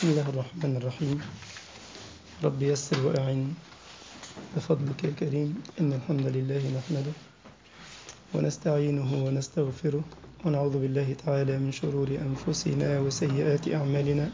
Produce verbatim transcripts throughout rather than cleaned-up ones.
بسم الله الرحمن الرحيم. رب يسر وأعن بفضلك يا كريم. إن الحمد لله نحمده ونستعينه ونستغفره ونعوذ بالله تعالى من شرور أنفسنا وسيئات أعمالنا.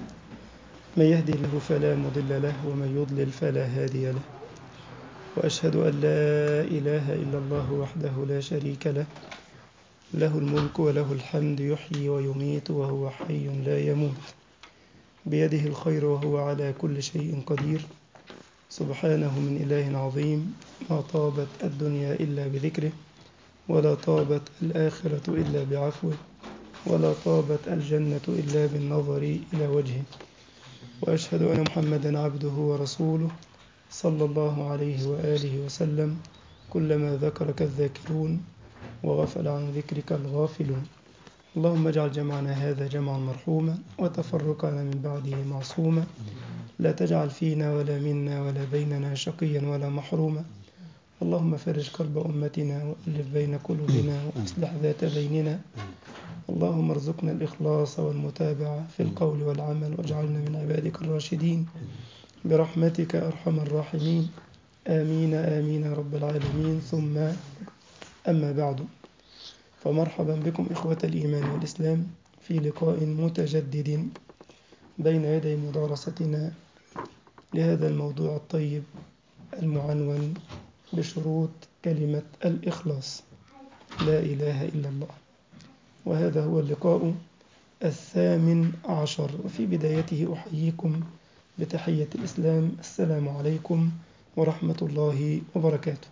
من يهدي الله فلا مضل له ومن يضلل فلا هادي له، وأشهد أن لا إله إلا الله وحده لا شريك له، له الملك وله الحمد يحيي ويميت وهو حي لا يموت، بيده الخير وهو على كل شيء قدير. سبحانه من إله عظيم، ما طابت الدنيا إلا بذكره، ولا طابت الآخرة إلا بعفوه، ولا طابت الجنة إلا بالنظر إلى وجهه. وأشهد أن محمدا عبده ورسوله صلى الله عليه وآله وسلم. كلما ذكرك الذاكرون وغفل عن ذكرك الغافلون. اللهم اجعل جمعنا هذا جمعا مرحوما وتفرقنا من بعده معصوما. لا تجعل فينا ولا منا ولا بيننا شقيا ولا محروما. اللهم فرج كرب أمتنا وألف بين قلوبنا وأصلح ذات بيننا. اللهم ارزقنا الإخلاص والمتابعة في القول والعمل، واجعلنا من عبادك الراشدين برحمتك أرحم الراحمين. آمين آمين يا رب العالمين. ثم أما بعد، فمرحبا بكم إخوة الإيمان والإسلام في لقاء متجدد بين يدي مدارستنا لهذا الموضوع الطيب المعنون بشروط كلمة الإخلاص، لا إله إلا الله. وهذا هو اللقاء الثامن عشر، وفي بدايته أحييكم بتحية الإسلام: السلام عليكم ورحمة الله وبركاته.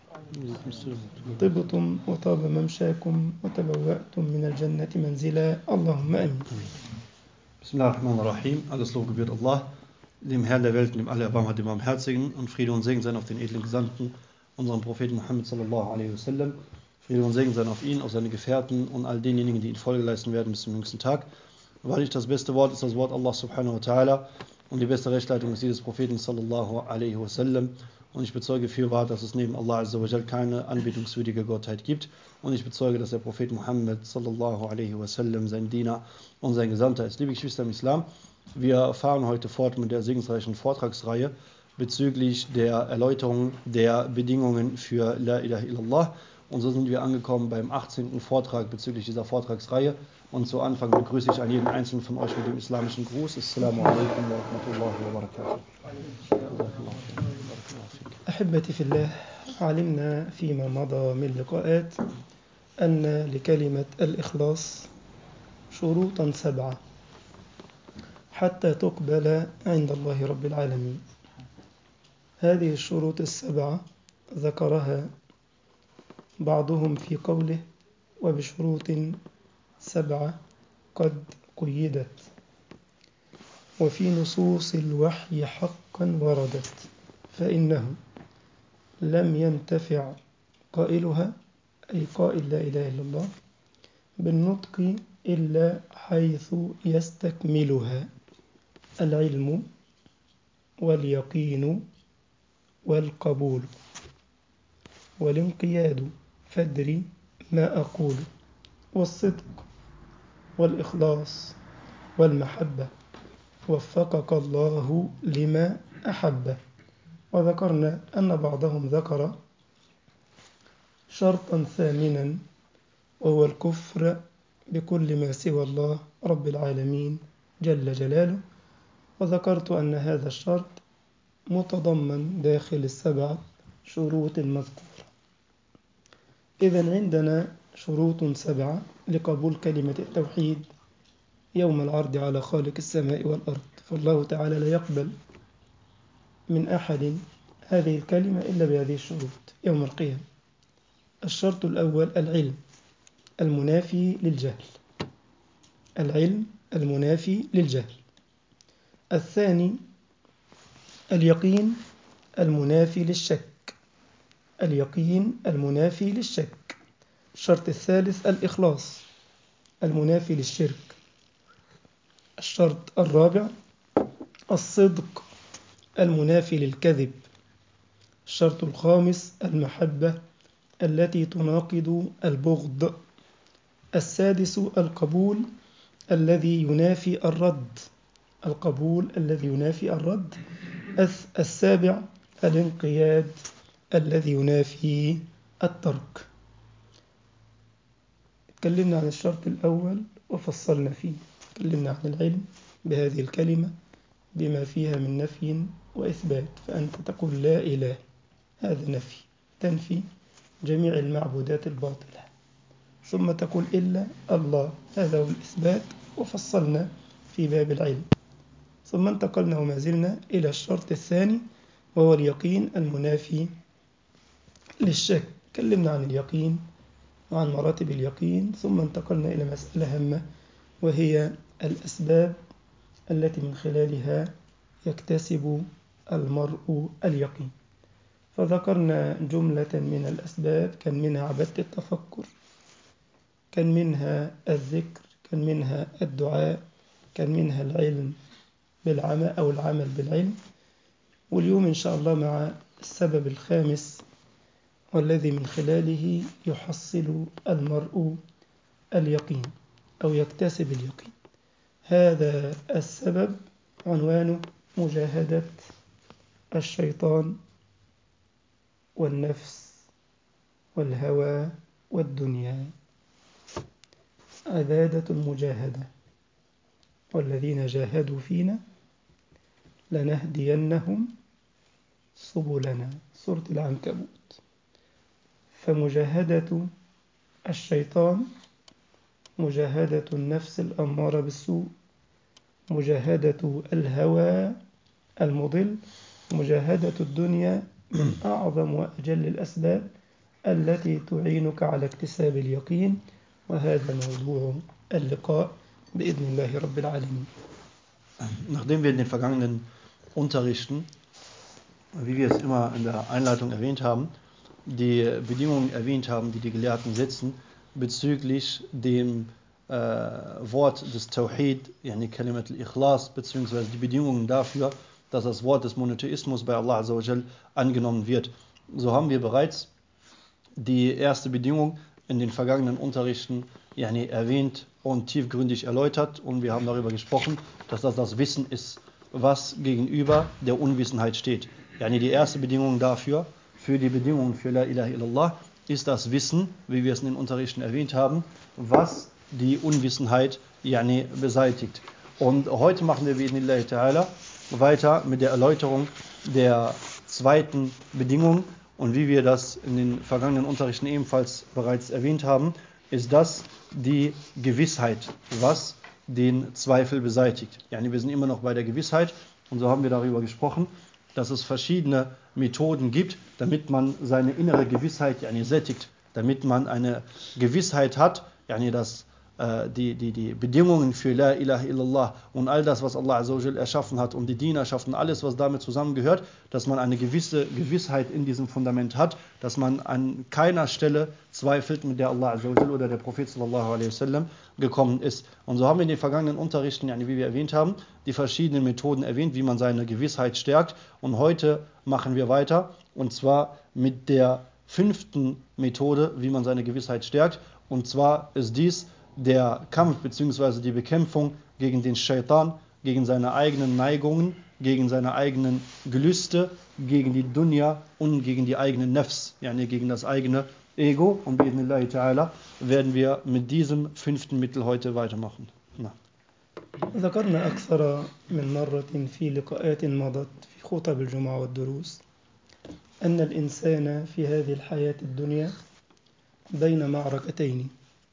طبتم وطاب ممشاكم وتبوأتم من الجنة منزلا، اللهم آمين. Bismillahirrahmanirrahim. Alles Lob gebührt Allah, dem Herrn der Welt, dem Allerbarmherzigsten, dem Barmherzigen, und Friede und Segen sein auf den edlen Gesandten, unseren Propheten Muhammad sallallahu alaihi wasallam. Friede und Segen sein auf ihn, auf seine Gefährten und all denjenigen, die ihn Folge leisten werden bis zum jüngsten Tag. Weil das beste Wort ist das Wort Allah subhanahu wa ta'ala und die beste Rechtleitung ist die des Propheten sallallahu alaihi wasallam. Und ich bezeuge fürwahr, dass es neben Allah azza wa jal keine anbetungswürdige Gottheit gibt. Und ich bezeuge, dass der Prophet Muhammad sallallahu alaihi wasallam sein Diener und sein Gesandter ist. Liebe Geschwister im Islam, wir fahren heute fort mit der segensreichen Vortragsreihe bezüglich der Erläuterung der Bedingungen für La ilaha illallah. Und so sind wir angekommen beim achtzehnten Vortrag bezüglich dieser Vortragsreihe. Und zu Anfang begrüße ich an jeden einzelnen von euch mit dem islamischen Gruß. Assalamu alaikum wa rahmatullahi wa barakatuh. أحبتي في الله، علمنا فيما مضى من لقاءات أن لكلمة الإخلاص شروطا سبعة حتى تقبل عند الله رب العالمين. هذه الشروط السبعة ذكرها بعضهم في قوله: وبشروط سبعة قد قيدت، وفي نصوص الوحي حقا وردت، فإنه لم ينتفع قائلها، أي قائل لا إله إلا الله، بالنطق إلا حيث يستكملها العلم واليقين والقبول والانقياد، فادري ما أقول، والصدق والإخلاص والمحبة، وفقك الله لما أحبه. وذكرنا أن بعضهم ذكر شرطا ثامنا، وهو الكفر بكل ما سوى الله رب العالمين جل جلاله. وذكرت أن هذا الشرط متضمن داخل السبع شروط المذكورة. إذن عندنا شروط سبعة لقبول كلمة التوحيد يوم العرض على خالق السماء والأرض، فالله تعالى لا يقبل من أحد هذه الكلمة إلا بهذه الشروط يوم القيامة. الشرط الأول العلم المنافي للجهل، العلم المنافي للجهل. الثاني اليقين المنافي للشك، اليقين المنافي للشك. الشرط الثالث الإخلاص المنافي للشرك. الشرط الرابع الصدق المنافي للكذب. الشرط الخامس المحبة التي تناقض البغض. السادس القبول الذي ينافي الرد. القبول الذي ينافي الرد. السابع الانقياد الذي ينافي الترك. تكلمنا عن الشرط الأول وفصلنا فيه، تكلمنا عن العلم بهذه الكلمة بما فيها من نفي وإثبات، فأنت تقول لا إله، هذا نفي، تنفي جميع المعبودات الباطلة، ثم تقول إلا الله، هذا هو الإثبات، وفصلنا في باب العلم. ثم انتقلنا وما زلنا إلى الشرط الثاني وهو اليقين المنافي للشك. تكلمنا عن اليقين وعن مراتب اليقين، ثم انتقلنا إلى مسألة هامة وهي الأسباب التي من خلالها يكتسب المرء اليقين. فذكرنا جملة من الأسباب، كان منها عبادة التفكر، كان منها الذكر، كان منها الدعاء، كان منها العلم بالعمل أو العمل بالعلم. واليوم إن شاء الله مع السبب الخامس والذي من خلاله يحصل المرء اليقين أو يكتسب اليقين. هذا السبب عنوانه مجاهدة الشيطان والنفس والهوى والدنيا. عبادة المجاهدة، والذين جاهدوا فينا لنهدينهم سبلنا، سورة العنكبوت. فمجاهدة الشيطان، مجاهدة النفس الأمارة بالسوء، مجاهدة الهوى المضل، مجاهدة الدنيا من أعظم وأجل الأسباب التي تعينك على اكتساب اليقين. وهذا موضوع اللقاء بإذن الله رب العالمين. Nachdem wir in den vergangenen Unterrichten, wie wir es immer in der Einleitung erwähnt haben, die Bedingungen erwähnt haben, die die Gelehrten setzen bezüglich dem äh, Wort des Tawhid, yani Kalimat al-Ikhlas, beziehungsweise die Bedingungen dafür, dass das Wort des Monotheismus bei Allah Azza wa Jal angenommen wird. So haben wir bereits die erste Bedingung in den vergangenen Unterrichten yani erwähnt und tiefgründig erläutert, und wir haben darüber gesprochen, dass das das Wissen ist, was gegenüber der Unwissenheit steht. Yani die erste Bedingung dafür, für die Bedingungen für La ilaha illallah, ist das Wissen, wie wir es in den Unterrichten erwähnt haben, was die Unwissenheit yani beseitigt. Und heute machen wir bi'idhnillahi ta'ala weiter mit der Erläuterung der zweiten Bedingung. Und wie wir das in den vergangenen Unterrichten ebenfalls bereits erwähnt haben, ist das die Gewissheit, was den Zweifel beseitigt. Yani wir sind immer noch bei der Gewissheit, und so haben wir darüber gesprochen, dass es verschiedene Methoden gibt, damit man seine innere Gewissheit yani sättigt, damit man eine Gewissheit hat, yani dass äh, die, die, die Bedingungen für La ilaha illallah und all das, was Allah Azza wa Jal erschaffen hat, und die Dienerschaft und alles, was damit zusammengehört, dass man eine gewisse Gewissheit in diesem Fundament hat, dass man an keiner Stelle zweifelt, mit der Allah Azza wa Jal oder der Prophet sallallahu alaihi wasallam gekommen ist. Und so haben wir in den vergangenen Unterrichten, yani wie wir erwähnt haben, die verschiedenen Methoden erwähnt, wie man seine Gewissheit stärkt. Und heute machen wir weiter, und zwar mit der fünften Methode, wie man seine Gewissheit stärkt. Und zwar ist dies der Kampf bzw. die Bekämpfung gegen den Shaitan, gegen seine eigenen Neigungen, gegen seine eigenen Gelüste, gegen die Dunya und gegen die eigenen Nafs, yani gegen das eigene Ego. Und bi'idhnillahi ta'ala werden wir mit diesem fünften Mittel heute weitermachen. Na. ذكرنا أكثر من مرة في لقاءات مضت في خطب الجمعة والدروس أن الإنسان في هذه الحياة الدنيا بين معركتين.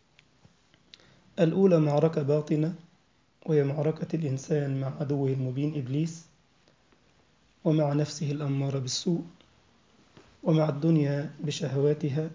الأولى معركة باطنة، وهي معركة الإنسان مع عدوه المبين إبليس، ومع نفسه الأمارة بالسوء، ومع الدنيا بشهواتها،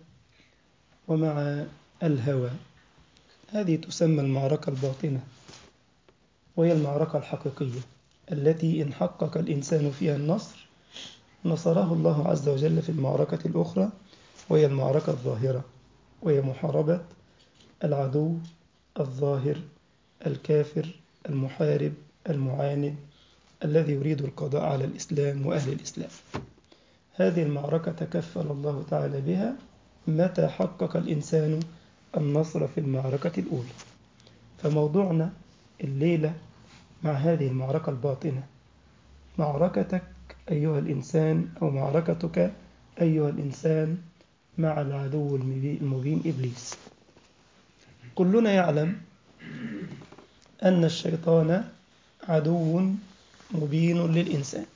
ومع الهوى. هذه تسمى المعركة الباطنة، وهي المعركة الحقيقية التي إن حقق الإنسان فيها النصر نصره الله عز وجل في المعركة الأخرى، وهي المعركة الظاهرة، وهي محاربة العدو الظاهر الكافر المحارب المعاند الذي يريد القضاء على الإسلام وأهل الإسلام. هذه المعركة تكفل الله تعالى بها متى حقق الإنسان النصر في المعركة الأولى. فموضوعنا الليلة مع هذه المعركة الباطنة، معركتك أيها الإنسان أو معركتك أيها الإنسان مع العدو المبين إبليس. كلنا يعلم أن الشيطان عدو مبين للإنسان،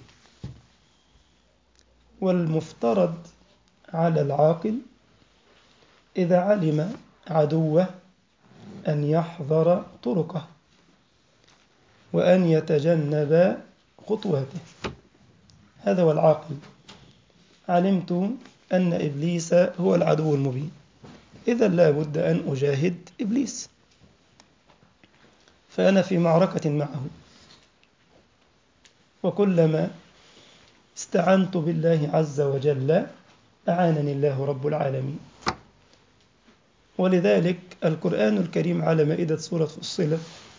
والمفترض على العاقل إذا علم عدوه أن يحذر طرقه وأن يتجنب خطواته. هذا هو العاقل. علمت أن إبليس هو العدو المبين، إذا لا بد أن أجاهد إبليس، فأنا في معركة معه، وكلما استعنت بالله عز وجل أعانني الله رب العالمين. ولذلك القرآن الكريم على مائدة سورة فصلت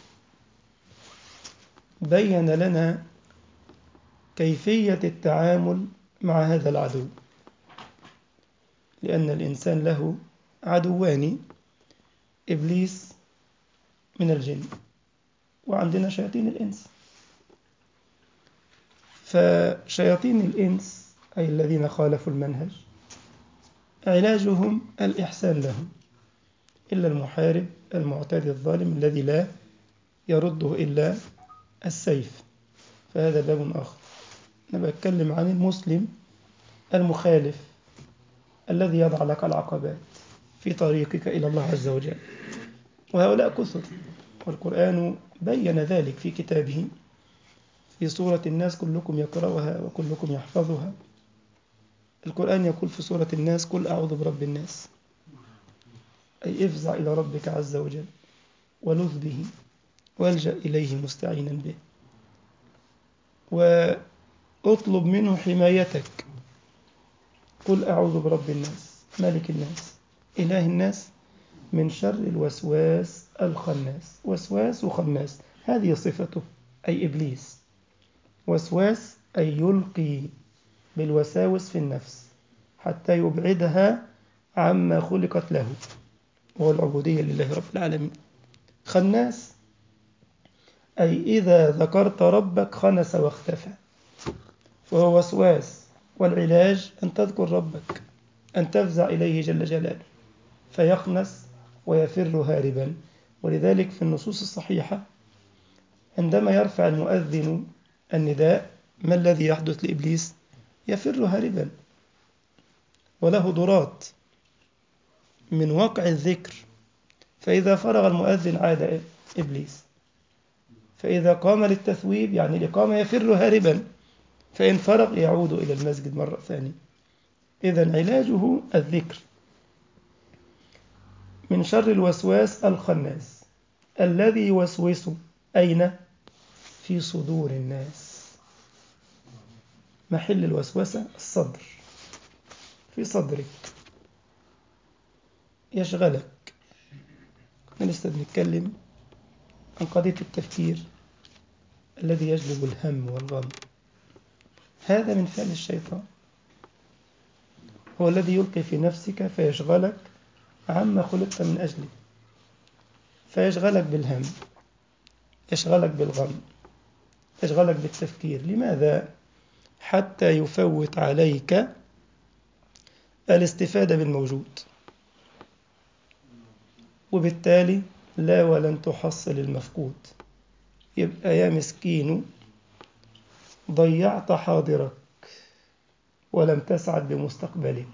بين لنا كيفية التعامل مع هذا العدو، لأن الإنسان له عدوان، إبليس من الجن وعندنا شياطين الإنس. فشياطين الإنس أي الذين خالفوا المنهج علاجهم الإحسان لهم، إلا المحارب المعتدي الظالم الذي لا يرده إلا السيف، فهذا باب آخر. أنا بتكلم عن المسلم المخالف الذي يضع لك العقبات في طريقك إلى الله عز وجل، وهؤلاء كثر، والقرآن بين ذلك في كتابه في سورة الناس كلكم يقرأها وكلكم يحفظها. القرآن يقول في سورة الناس: قل أعوذ برب الناس، أي افزع إلى ربك عز وجل ولذ به والجأ إليه مستعينا به، وأطلب منه حمايتك. قل أعوذ برب الناس ملك الناس إله الناس من شر الوسواس الخناس. وسواس وخناس هذه صفته، أي إبليس. وسواس أي يلقي بالوساوس في النفس حتى يبعدها عما خلقت له، وهو العبودية لله رب العالمين. خناس أي إذا ذكرت ربك خنس واختفى، فهو وسواس. والعلاج أن تذكر ربك، أن تفزع إليه جل جلاله فيخنس ويفر هاربا. ولذلك في النصوص الصحيحة عندما يرفع المؤذن النداء ما الذي يحدث لإبليس؟ يفر هاربا، وله ضرات من وقع الذكر، فإذا فرغ المؤذن عاد إبليس، فإذا قام للتثويب يعني الإقامة يفر هاربا، فإن فرغ يعود إلى المسجد مرة ثانية. إذن علاجه الذكر. من شر الوسواس الخناس الذي يوسوس أين؟ في صدور الناس. محل الوسوسة الصدر، في صدرك، يشغلك. احنا لسه بنتكلم عن قضية التفكير الذي يجلب الهم والغم. هذا من فعل الشيطان، هو الذي يلقي في نفسك فيشغلك عما خلقت من أجله، فيشغلك بالهم، يشغلك بالغم، يشغلك بالتفكير. لماذا؟ حتى يفوت عليك الاستفادة بالموجود، وبالتالي لا ولن تحصل المفقود. يبقى يا مسكين ضيعت حاضرك ولم تسعد بمستقبلك.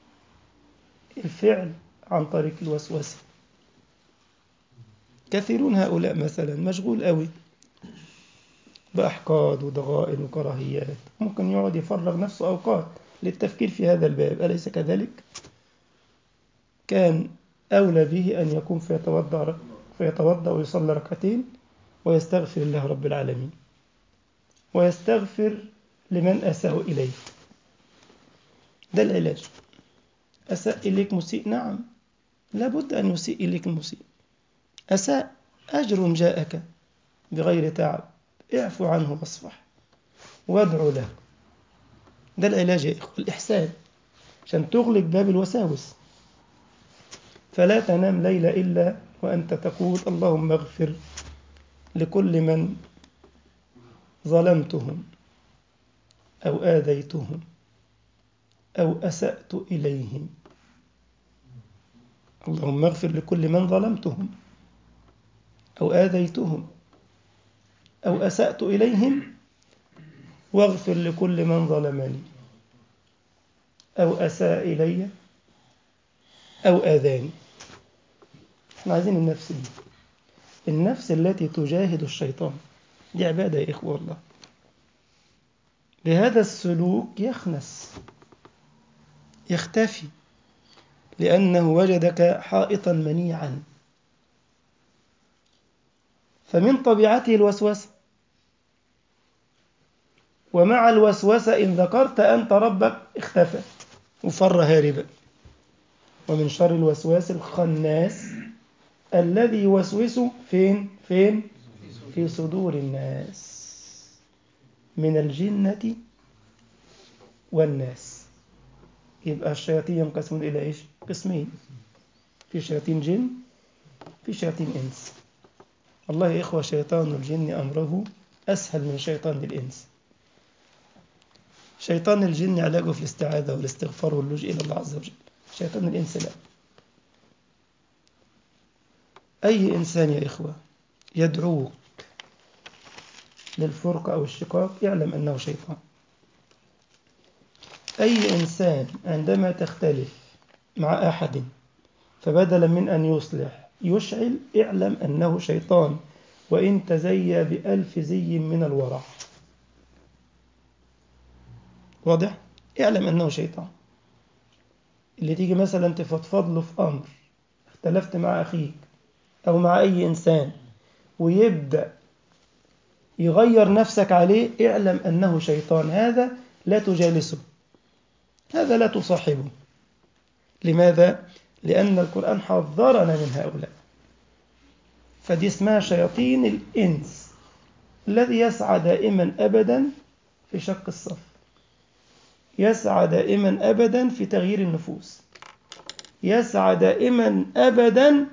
الفعل عن طريق الوسوسة. كثيرون هؤلاء مثلا مشغول قوي بأحقاد وضغائن وكراهيات، ممكن يقعد يفرغ نفسه أوقات للتفكير في هذا الباب، أليس كذلك؟ كان أولى به أن يكون فيتوضأ فيتوضأ ويصلي ركعتين ويستغفر الله رب العالمين، ويستغفر لمن أساء إليه. ده العلاج. أساء إليك مسيء، نعم لابد أن يسيء إليك المسيء. أساء، أجر جاءك بغير تعب، اعفو عنه واصفح وادعو له. ده العلاج يا إخوة، الإحسان، عشان تغلق باب الوساوس. فلا تنام ليلة إلا وأنت تقول اللهم اغفر لكل من ظلمتهم أو آذيتهم أو أسأت إليهم. اللهم اغفر لكل من ظلمتهم أو آذيتهم أو أسأت إليهم، واغفر لكل من ظلمني أو أساء إلي أو آذاني. احنا عايزين النفس دي، النفس التي تجاهد الشيطان. دي عبادة يا إخوة الله. بهذا السلوك يخنس، يختفي، لأنه وجدك حائطا منيعا. فمن طبيعته الوسوسة، ومع الوسوسة إن ذكرت أنت ربك اختفى وفر هاربا. ومن شر الوسواس الخناس الذي يوسوس فين فين في صدور الناس من الجنة والناس. يبقى الشياطين ينقسمون إلى إيش؟ قسمين، في شياطين جن، في شياطين إنس. الله يا إخوة شيطان الجن أمره أسهل من شيطان الإنس. شيطان الجن علاجه في الاستعاذة والاستغفار واللجوء إلى الله عز وجل. شيطان الإنس لا. أي إنسان يا إخوة يدعوك للفرقة أو الشقاق يعلم أنه شيطان. أي إنسان عندما تختلف مع أحد فبدلا من أن يصلح يشعل، اعلم أنه شيطان، وإن تزيى بألف زي من الورع. واضح؟ اعلم أنه شيطان. اللي تيجي مثلا تفضفض له في أمر، اختلفت مع أخيك أو مع أي إنسان، ويبدأ يغير نفسك عليه، اعلم أنه شيطان. هذا لا تجالسه، هذا لا تصاحبه. لماذا؟ لأن القرآن حذرنا من هؤلاء. فدي اسمها شياطين الإنس، الذي يسعى دائما أبدا في شق الصف، يسعى دائما أبدا في تغيير النفوس، يسعى دائما أبدا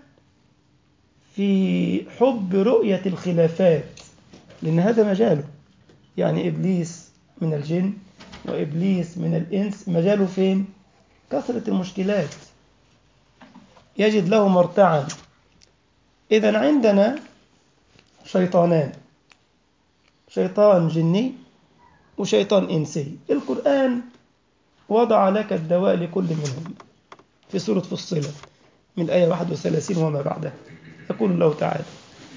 في حب رؤية الخلافات، لأن هذا مجاله. يعني إبليس من الجن وإبليس من الإنس مجاله فين؟ كثرة المشكلات، يجد له مرتعا. إذن عندنا شيطانان، شيطان جني وشيطان إنسي. القرآن وضع لك الدواء لكل منهم في سورة فصلت من آية واحد وثلاثين وما بعدها. يقول الله تعالى: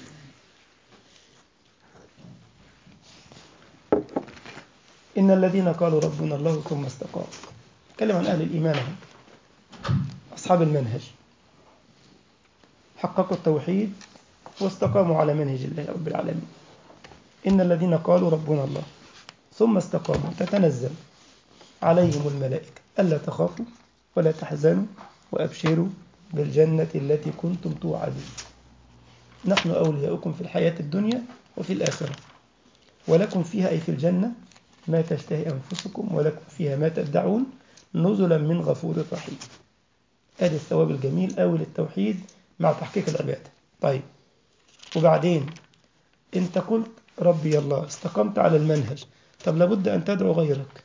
إن الذين قالوا ربنا الله ثم استقاموا. تكلم عن أهل الإيمان، أصحاب المنهج، حققوا التوحيد واستقاموا على منهج الله رب العالمين. إن الذين قالوا ربنا الله ثم استقاموا تتنزل عليهم الملائكة ألا تخافوا ولا تحزنوا وأبشروا بالجنة التي كنتم توعدون، نحن أولياؤكم في الحياة الدنيا وفي الآخرة، ولكم فيها أي في الجنة ما تشتهي أنفسكم ولكم فيها ما تدعون نزلا من غفور رحيم. هذا الثواب الجميل أول التوحيد مع تحقيق العبادة. طيب، وبعدين أنت قلت ربي الله، استقمت على المنهج، طب لابد أن تدعو غيرك.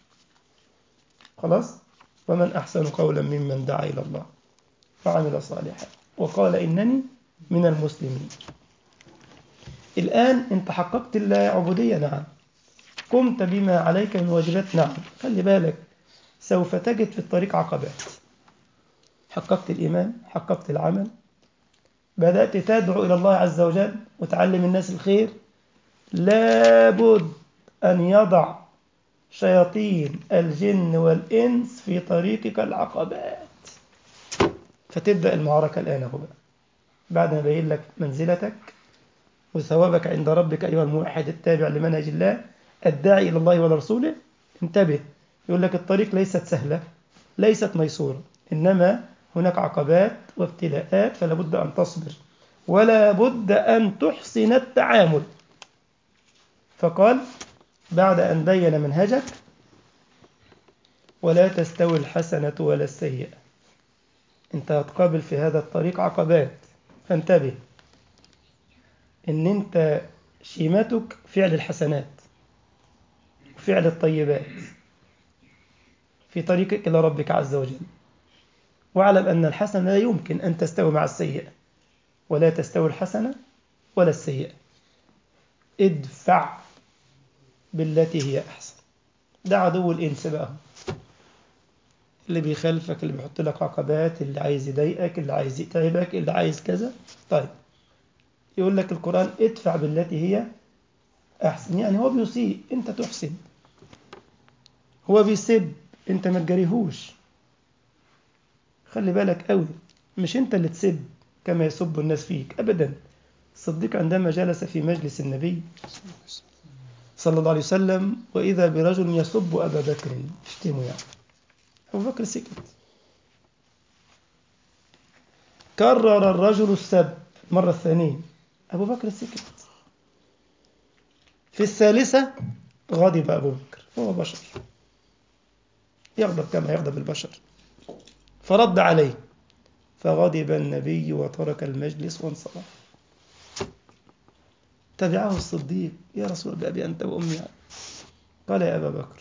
خلاص؟ ومن أحسن قولا ممن دعا إلى الله وعمل صالحا وقال إنني من المسلمين. الآن أنت حققت العبودية، نعم، قمت بما عليك من واجبات، نعم. خلي بالك سوف تجد في الطريق عقبات. حققت الإيمان، حققت العمل، بدأت تدعو إلى الله عز وجل وتعلم الناس الخير، لابد أن يضع شياطين الجن والإنس في طريقك العقبات. فتبدأ المعركة الآن هو بقى. بعد ما بين لك منزلتك وثوابك عند ربك أيها الموحد التابع لمنهج الله الداعي إلى الله ولرسوله، انتبه، يقول لك الطريق ليست سهلة، ليست ميسورة، إنما هناك عقبات وابتلاءات، فلا بد أن تصبر ولا بد أن تحسن التعامل. فقال بعد أن بين منهجك: ولا تستوي الحسنة ولا السيئة. أنت هتقابل في هذا الطريق عقبات، فانتبه إن أنت شيمتك فعل الحسنات، فعل الطيبات في طريقك إلى ربك عز وجل. واعلم أن الحسنة لا يمكن أن تستوي مع السيئة، ولا تستوي الحسنة ولا السيئة. ادفع بالتي هي أحسن. ده عدو الإنس بقى، اللي بيخالفك، اللي بيحط لك عقبات، اللي عايز يضايقك، اللي عايز يتعبك، اللي عايز كذا. طيب يقول لك القرآن ادفع بالتي هي أحسن، يعني هو بيسيء أنت تحسن، هو بيسب أنت ما تجريهوش. خلي بالك قوي، مش أنت اللي تسب كما يسب الناس فيك أبدا. الصديق عندما جلس في مجلس النبي صلى الله عليه وسلم وإذا برجل يسب أبا بكر، اشتمه يعني، أبو بكر سكت. كرر الرجل السب مرة الثانية، أبو بكر سكت. في الثالثة غضب أبو بكر، هو بشر يغضب كما يغضب البشر، فرد عليه، فغضب النبي وترك المجلس وانصرف. تبعه الصديق، يا رسول الله بأبي أنت وأمي. قال يا أبا بكر،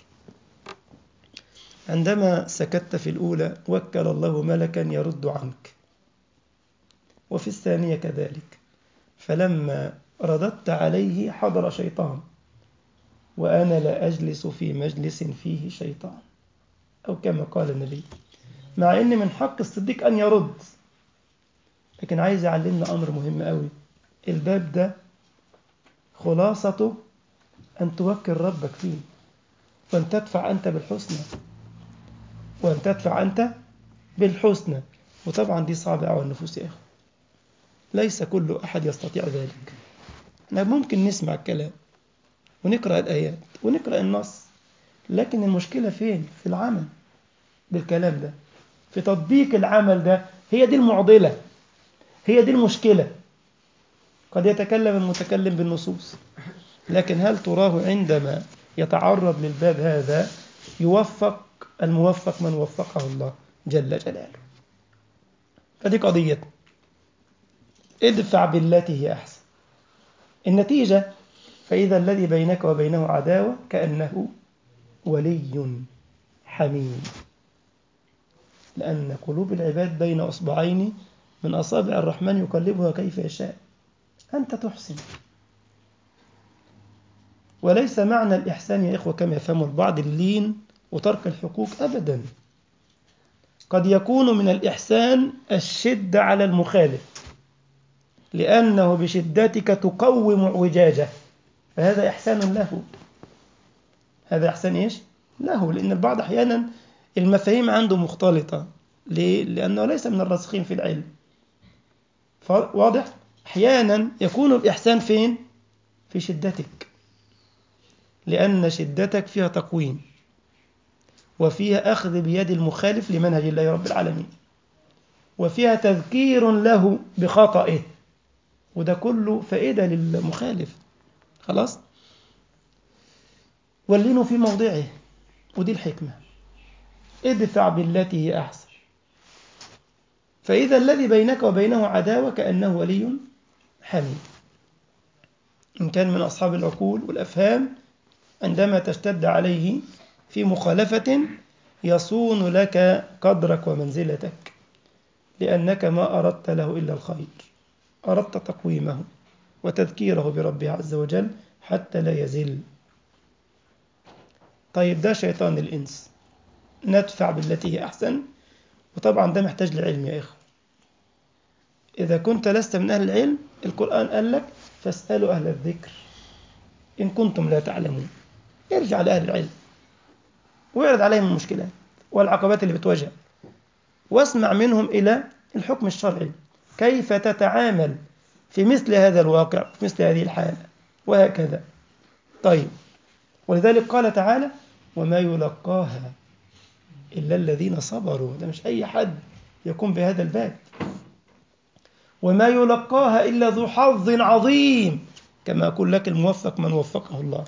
عندما سكت في الأولى وكل الله ملكا يرد عنك، وفي الثانية كذلك، فلما رددت عليه حضر شيطان، وأنا لا أجلس في مجلس فيه شيطان، أو كما قال النبي. مع أن من حق الصديق أن يرد، لكن عايز يعلمنا أمر مهم قوي. الباب ده خلاصته أن توكل ربك فيه، وأن تدفع أنت بالحسنى، وأن تدفع أنت بالحسنى. وطبعا دي صعبة على النفوس يا أخوة، ليس كل أحد يستطيع ذلك. احنا ممكن نسمع الكلام ونقرأ الآيات ونقرأ النص، لكن المشكلة فين؟ في العمل بالكلام ده، في تطبيق العمل ده. هي دي المعضلة، هي دي المشكلة. قد يتكلم المتكلم بالنصوص، لكن هل تراه عندما يتعرض للباب هذا يوفق؟ الموفق من وفقه الله جل جلاله. فدي قضية ادفع بالتي هي أحسن. النتيجة فإذا الذي بينك وبينه عداوة كأنه ولي حميم، لأن قلوب العباد بين أصبعين من أصابع الرحمن يقلبها كيف يشاء. أنت تحسن. وليس معنى الإحسان يا إخوة كما يفهم البعض اللين وترك الحقوق أبدا. قد يكون من الإحسان الشدة على المخالف، لأنه بشدتك تقوم اعوجاجه، فهذا إحسان له. هذا إحسان إيش؟ له، لأن البعض أحيانا المفاهيم عنده مختلطة. ليه؟ لأنه ليس من الراسخين في العلم. واضح؟ أحيانا يكون الإحسان فين؟ في شدتك، لأن شدتك فيها تقويم، وفيها أخذ بيد المخالف لمنهج الله رب العالمين، وفيها تذكير له بخطئه، وده كله فائدة للمخالف. خلاص؟ واللين في موضعه، ودي الحكمة. ادفع بالتي هي أحسن، فإذا الذي بينك وبينه عداوة كأنه ولي حميم. إن كان من أصحاب العقول والأفهام، عندما تشتد عليه في مخالفة يصون لك قدرك ومنزلتك، لأنك ما أردت له إلا الخير، أردت تقويمه وتذكيره بربه عز وجل حتى لا يزل. طيب ده شيطان الإنس، ندفع بالتي هي أحسن. وطبعا ده محتاج لعلم يا إخوة. إذا كنت لست من أهل العلم، القرآن قال لك فاسألوا أهل الذكر إن كنتم لا تعلمون. ارجع لأهل العلم ويعرض عليهم المشكلات والعقبات اللي بتواجه، واسمع منهم إلى الحكم الشرعي، كيف تتعامل في مثل هذا الواقع، في مثل هذه الحالة، وهكذا. طيب، ولذلك قال تعالى وما يلقاها إلا الذين صبروا. ده مش أي حد يقوم بهذا الباب. وما يلقاها إلا ذو حظ عظيم، كما أقول لك الموفق من وفقه الله.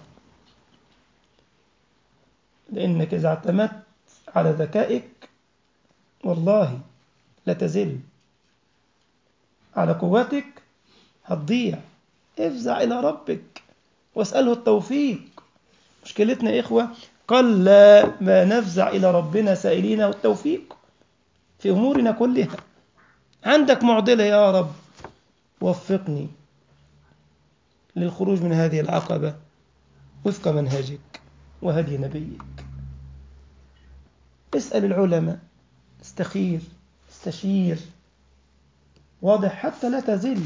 لأنك إذا اعتمدت على ذكائك والله لتزل، على قوتك هتضيع. افزع إلى ربك واسأله التوفيق، مشكلتنا يا إخوة قل ما نفزع إلى ربنا سائلين والتوفيق في أمورنا كلها. عندك معضلة يا رب وفقني للخروج من هذه العقبة وفق منهجك وهدي نبيك. اسأل العلماء، استخير، استشير، واضح، حتى لا تزل.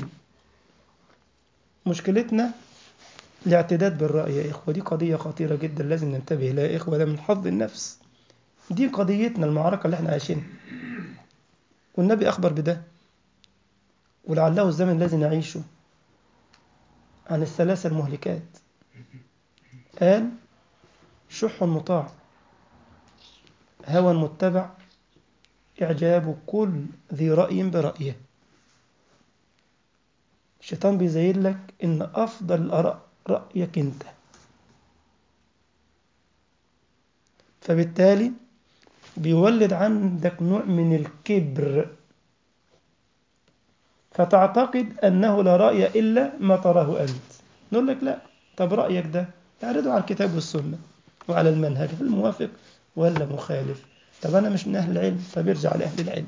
مشكلتنا الاعتداد بالرأي يا إخوة، دي قضية خطيرة جدا لازم ننتبه لها يا إخوة، ده من حظ النفس. دي قضيتنا، المعركة اللي احنا عايشينها، والنبي أخبر بده، ولعله الزمن الذي نعيشه. عن الثلاثة المهلكات قال: شح مطاع، هوى متبع، إعجاب كل ذي رأي برأيه. الشيطان بيزين لك إن أفضل الآراء رأيك أنت، فبالتالي بيولد عندك نوع من الكبر، فتعتقد أنه لا رأي إلا ما تراه أنت. نقول لك لا، طب رأيك ده اعرضه على الكتاب والسنة وعلى المنهج، هل موافق ولا مخالف؟ طب أنا مش من أهل العلم، طب ارجع لأهل العلم،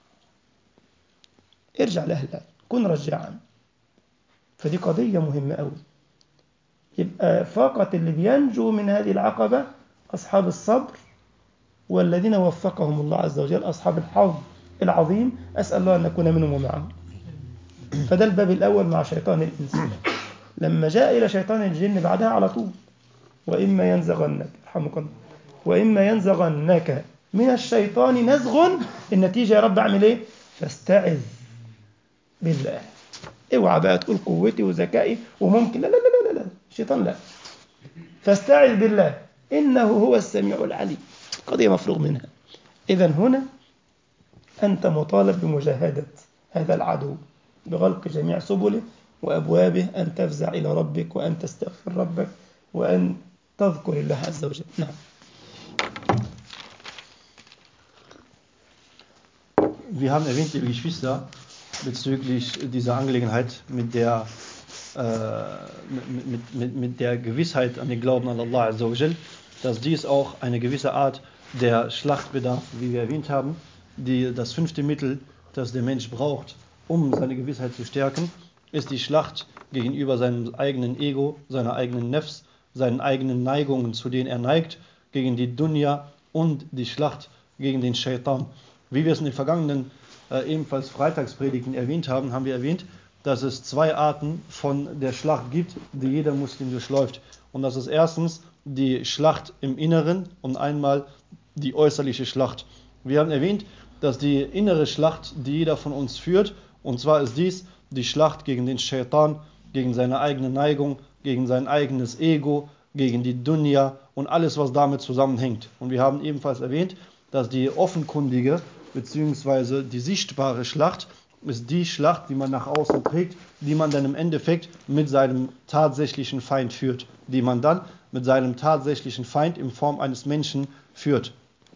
ارجع لأهل العلم، كن رجاعا. فدي قضية مهمة أوي. يبقى فقط اللي بينجو من هذه العقبة أصحاب الصبر والذين وفقهم الله عز وجل، أصحاب الحظ العظيم، أسأل الله أن نكون منهم ومعهم. فده الباب الأول مع شيطان الإنس. لما جاء إلى شيطان الجن بعدها على طول: وإما ينزغنك، رحمك الله، وإما ينزغنك من الشيطان نزغ، النتيجة يا رب أعمل إيه؟ فاستعذ بالله. اوعى بقى تقول قوتي وذكائي وممكن، لا لا لا لا لا، الشيطان لا. فاستعذ بالله إنه هو السميع العليم. قضية مفروغ منها. إذن هنا أنت مطالب بمجاهدة هذا العدو بغلق جميع سبله وأبوابه، أن تفزع إلى ربك وأن تستغفر ربك وأن تذكر الله عز وجل. نعم. Wir haben erwähnt, liebe Geschwister, bezüglich dieser Angelegenheit mit der, äh, mit, mit, mit der Gewissheit an den Glauben an Allah Azza wa Jal, dass dies auch eine gewisse Art der Schlacht bedarf, wie wir erwähnt haben. Die, das fünfte Mittel, das der Mensch braucht, um seine Gewissheit zu stärken, ist die Schlacht gegenüber seinem eigenen Ego, seiner eigenen Nefs, seinen eigenen Neigungen, zu denen er neigt, gegen die Dunya, und die Schlacht gegen den Shaitan. Wie wir es in den vergangenen äh, ebenfalls Freitagspredigten erwähnt haben, haben wir erwähnt, dass es zwei Arten von der Schlacht gibt, die jeder Muslim durchläuft. Und das ist erstens die Schlacht im Inneren und einmal die äußerliche Schlacht. Wir haben erwähnt, dass die innere Schlacht, die jeder von uns führt, und zwar ist dies die Schlacht gegen den Shaitan, gegen seine eigene Neigung, gegen sein eigenes Ego, gegen die Dunya und alles, was damit zusammenhängt. Und wir haben ebenfalls erwähnt, dass die offenkundige bzw. die sichtbare Schlacht ist die Schlacht, die man nach außen trägt, die man dann im Endeffekt mit seinem tatsächlichen Feind führt, die man dann mit seinem tatsächlichen Feind in Form eines Menschen führt.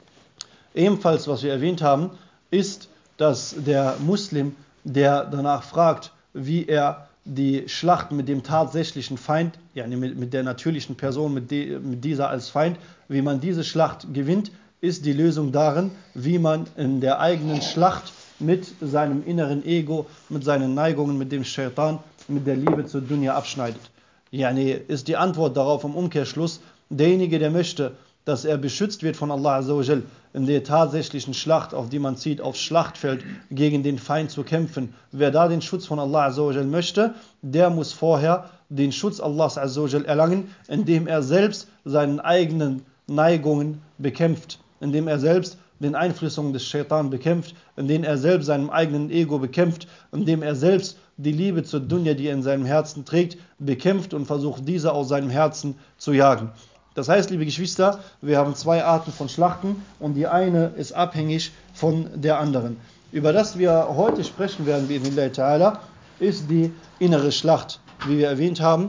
Ebenfalls, was wir erwähnt haben, ist, dass der Muslim, der danach fragt, wie er die Schlacht mit dem tatsächlichen Feind, yani mit, mit der natürlichen Person, mit, de, mit dieser als Feind, wie man diese Schlacht gewinnt, ist die Lösung darin, wie man in der eigenen Schlacht mit seinem inneren Ego, mit seinen Neigungen, mit dem Shaitan, mit der Liebe zur Dunya abschneidet. Yani ist die Antwort darauf im Umkehrschluss, derjenige, der möchte, dass er beschützt wird von Allah Azza wa Jal, in der tatsächlichen Schlacht, auf die man zieht, aufs Schlachtfeld gegen den Feind zu kämpfen. Wer da den Schutz von Allah Azza wa Jal möchte, der muss vorher den Schutz Allahs Azza wa Jal erlangen, indem er selbst seinen eigenen Neigungen bekämpft, indem er selbst den Einflüssen des Shaitan bekämpft, indem er selbst seinem eigenen Ego bekämpft, indem er selbst die Liebe zur Dunya, die er in seinem Herzen trägt, bekämpft und versucht, diese aus seinem Herzen zu jagen. Das heißt, liebe Geschwister, wir haben zwei Arten von Schlachten und die eine ist abhängig von der anderen. Über das wir heute sprechen werden, bi'idhnillahi ta'ala, ist die innere Schlacht, wie wir erwähnt haben.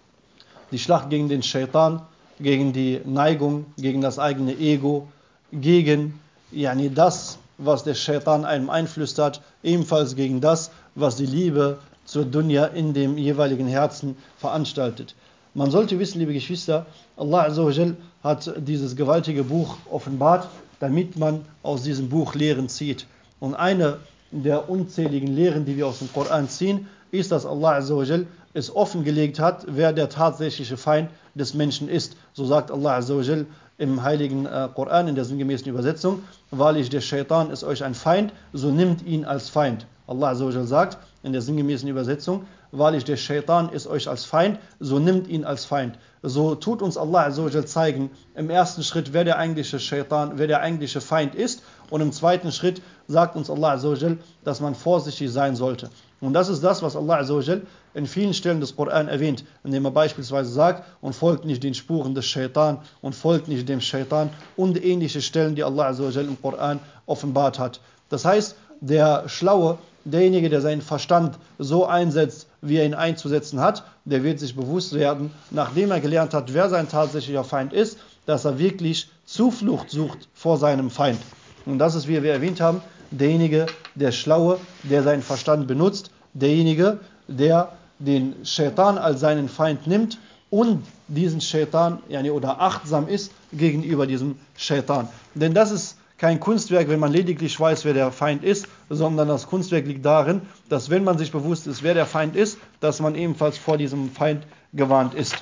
Die Schlacht gegen den Shaitan, gegen die Neigung, gegen das eigene Ego, gegen yani das, was der Shaitan einem einflüstert, ebenfalls gegen das, was die Liebe zur Dunya in dem jeweiligen Herzen veranstaltet. Man sollte wissen, liebe Geschwister, Allah Azza wa Jal hat dieses gewaltige Buch offenbart, damit man aus diesem Buch Lehren zieht. Und eine der unzähligen Lehren, die wir aus dem Koran ziehen, ist, dass Allah Azza wa Jal es offengelegt hat, wer der tatsächliche Feind des Menschen ist. So sagt Allah Azza wa Jal im heiligen äh, Koran, in der sinngemäßen Übersetzung: Wahrlich, der Shaitan ist euch ein Feind, so nimmt ihn als Feind. Allah Azza wa Jal sagt in der sinngemäßen Übersetzung: Wahrlich, der Shaitan ist euch als Feind, so nimmt ihn als Feind. So tut uns Allah Azza wa Jal zeigen, im ersten Schritt, wer der eigentliche Shaitan, wer der eigentliche Feind ist. Und im zweiten Schritt sagt uns Allah Azza wa Jal, dass man vorsichtig sein sollte. Und das ist das, was Allah Azza wa Jal in vielen Stellen des Koran erwähnt, indem er beispielsweise sagt: und folgt nicht den Spuren des Shaitan und folgt nicht dem Shaitan, und ähnliche Stellen, die Allah Azza wa Jal im Koran offenbart hat. Das heißt, der Schlaue, derjenige, der seinen Verstand so einsetzt, wie er ihn einzusetzen hat, der wird sich bewusst werden, nachdem er gelernt hat, wer sein tatsächlicher Feind ist, dass er wirklich Zuflucht sucht vor seinem Feind. Und das ist, wie wir erwähnt haben, derjenige, der Schlaue, der seinen Verstand benutzt, derjenige, der den Shaitan als seinen Feind nimmt und diesen Shaitan, yani, oder achtsam ist gegenüber diesem Shaitan. Denn das ist kein Kunstwerk, wenn man lediglich weiß, wer der Feind ist, sondern das Kunstwerk liegt darin, dass, wenn man sich bewusst ist, wer der Feind ist, dass man ebenfalls vor diesem Feind gewarnt ist.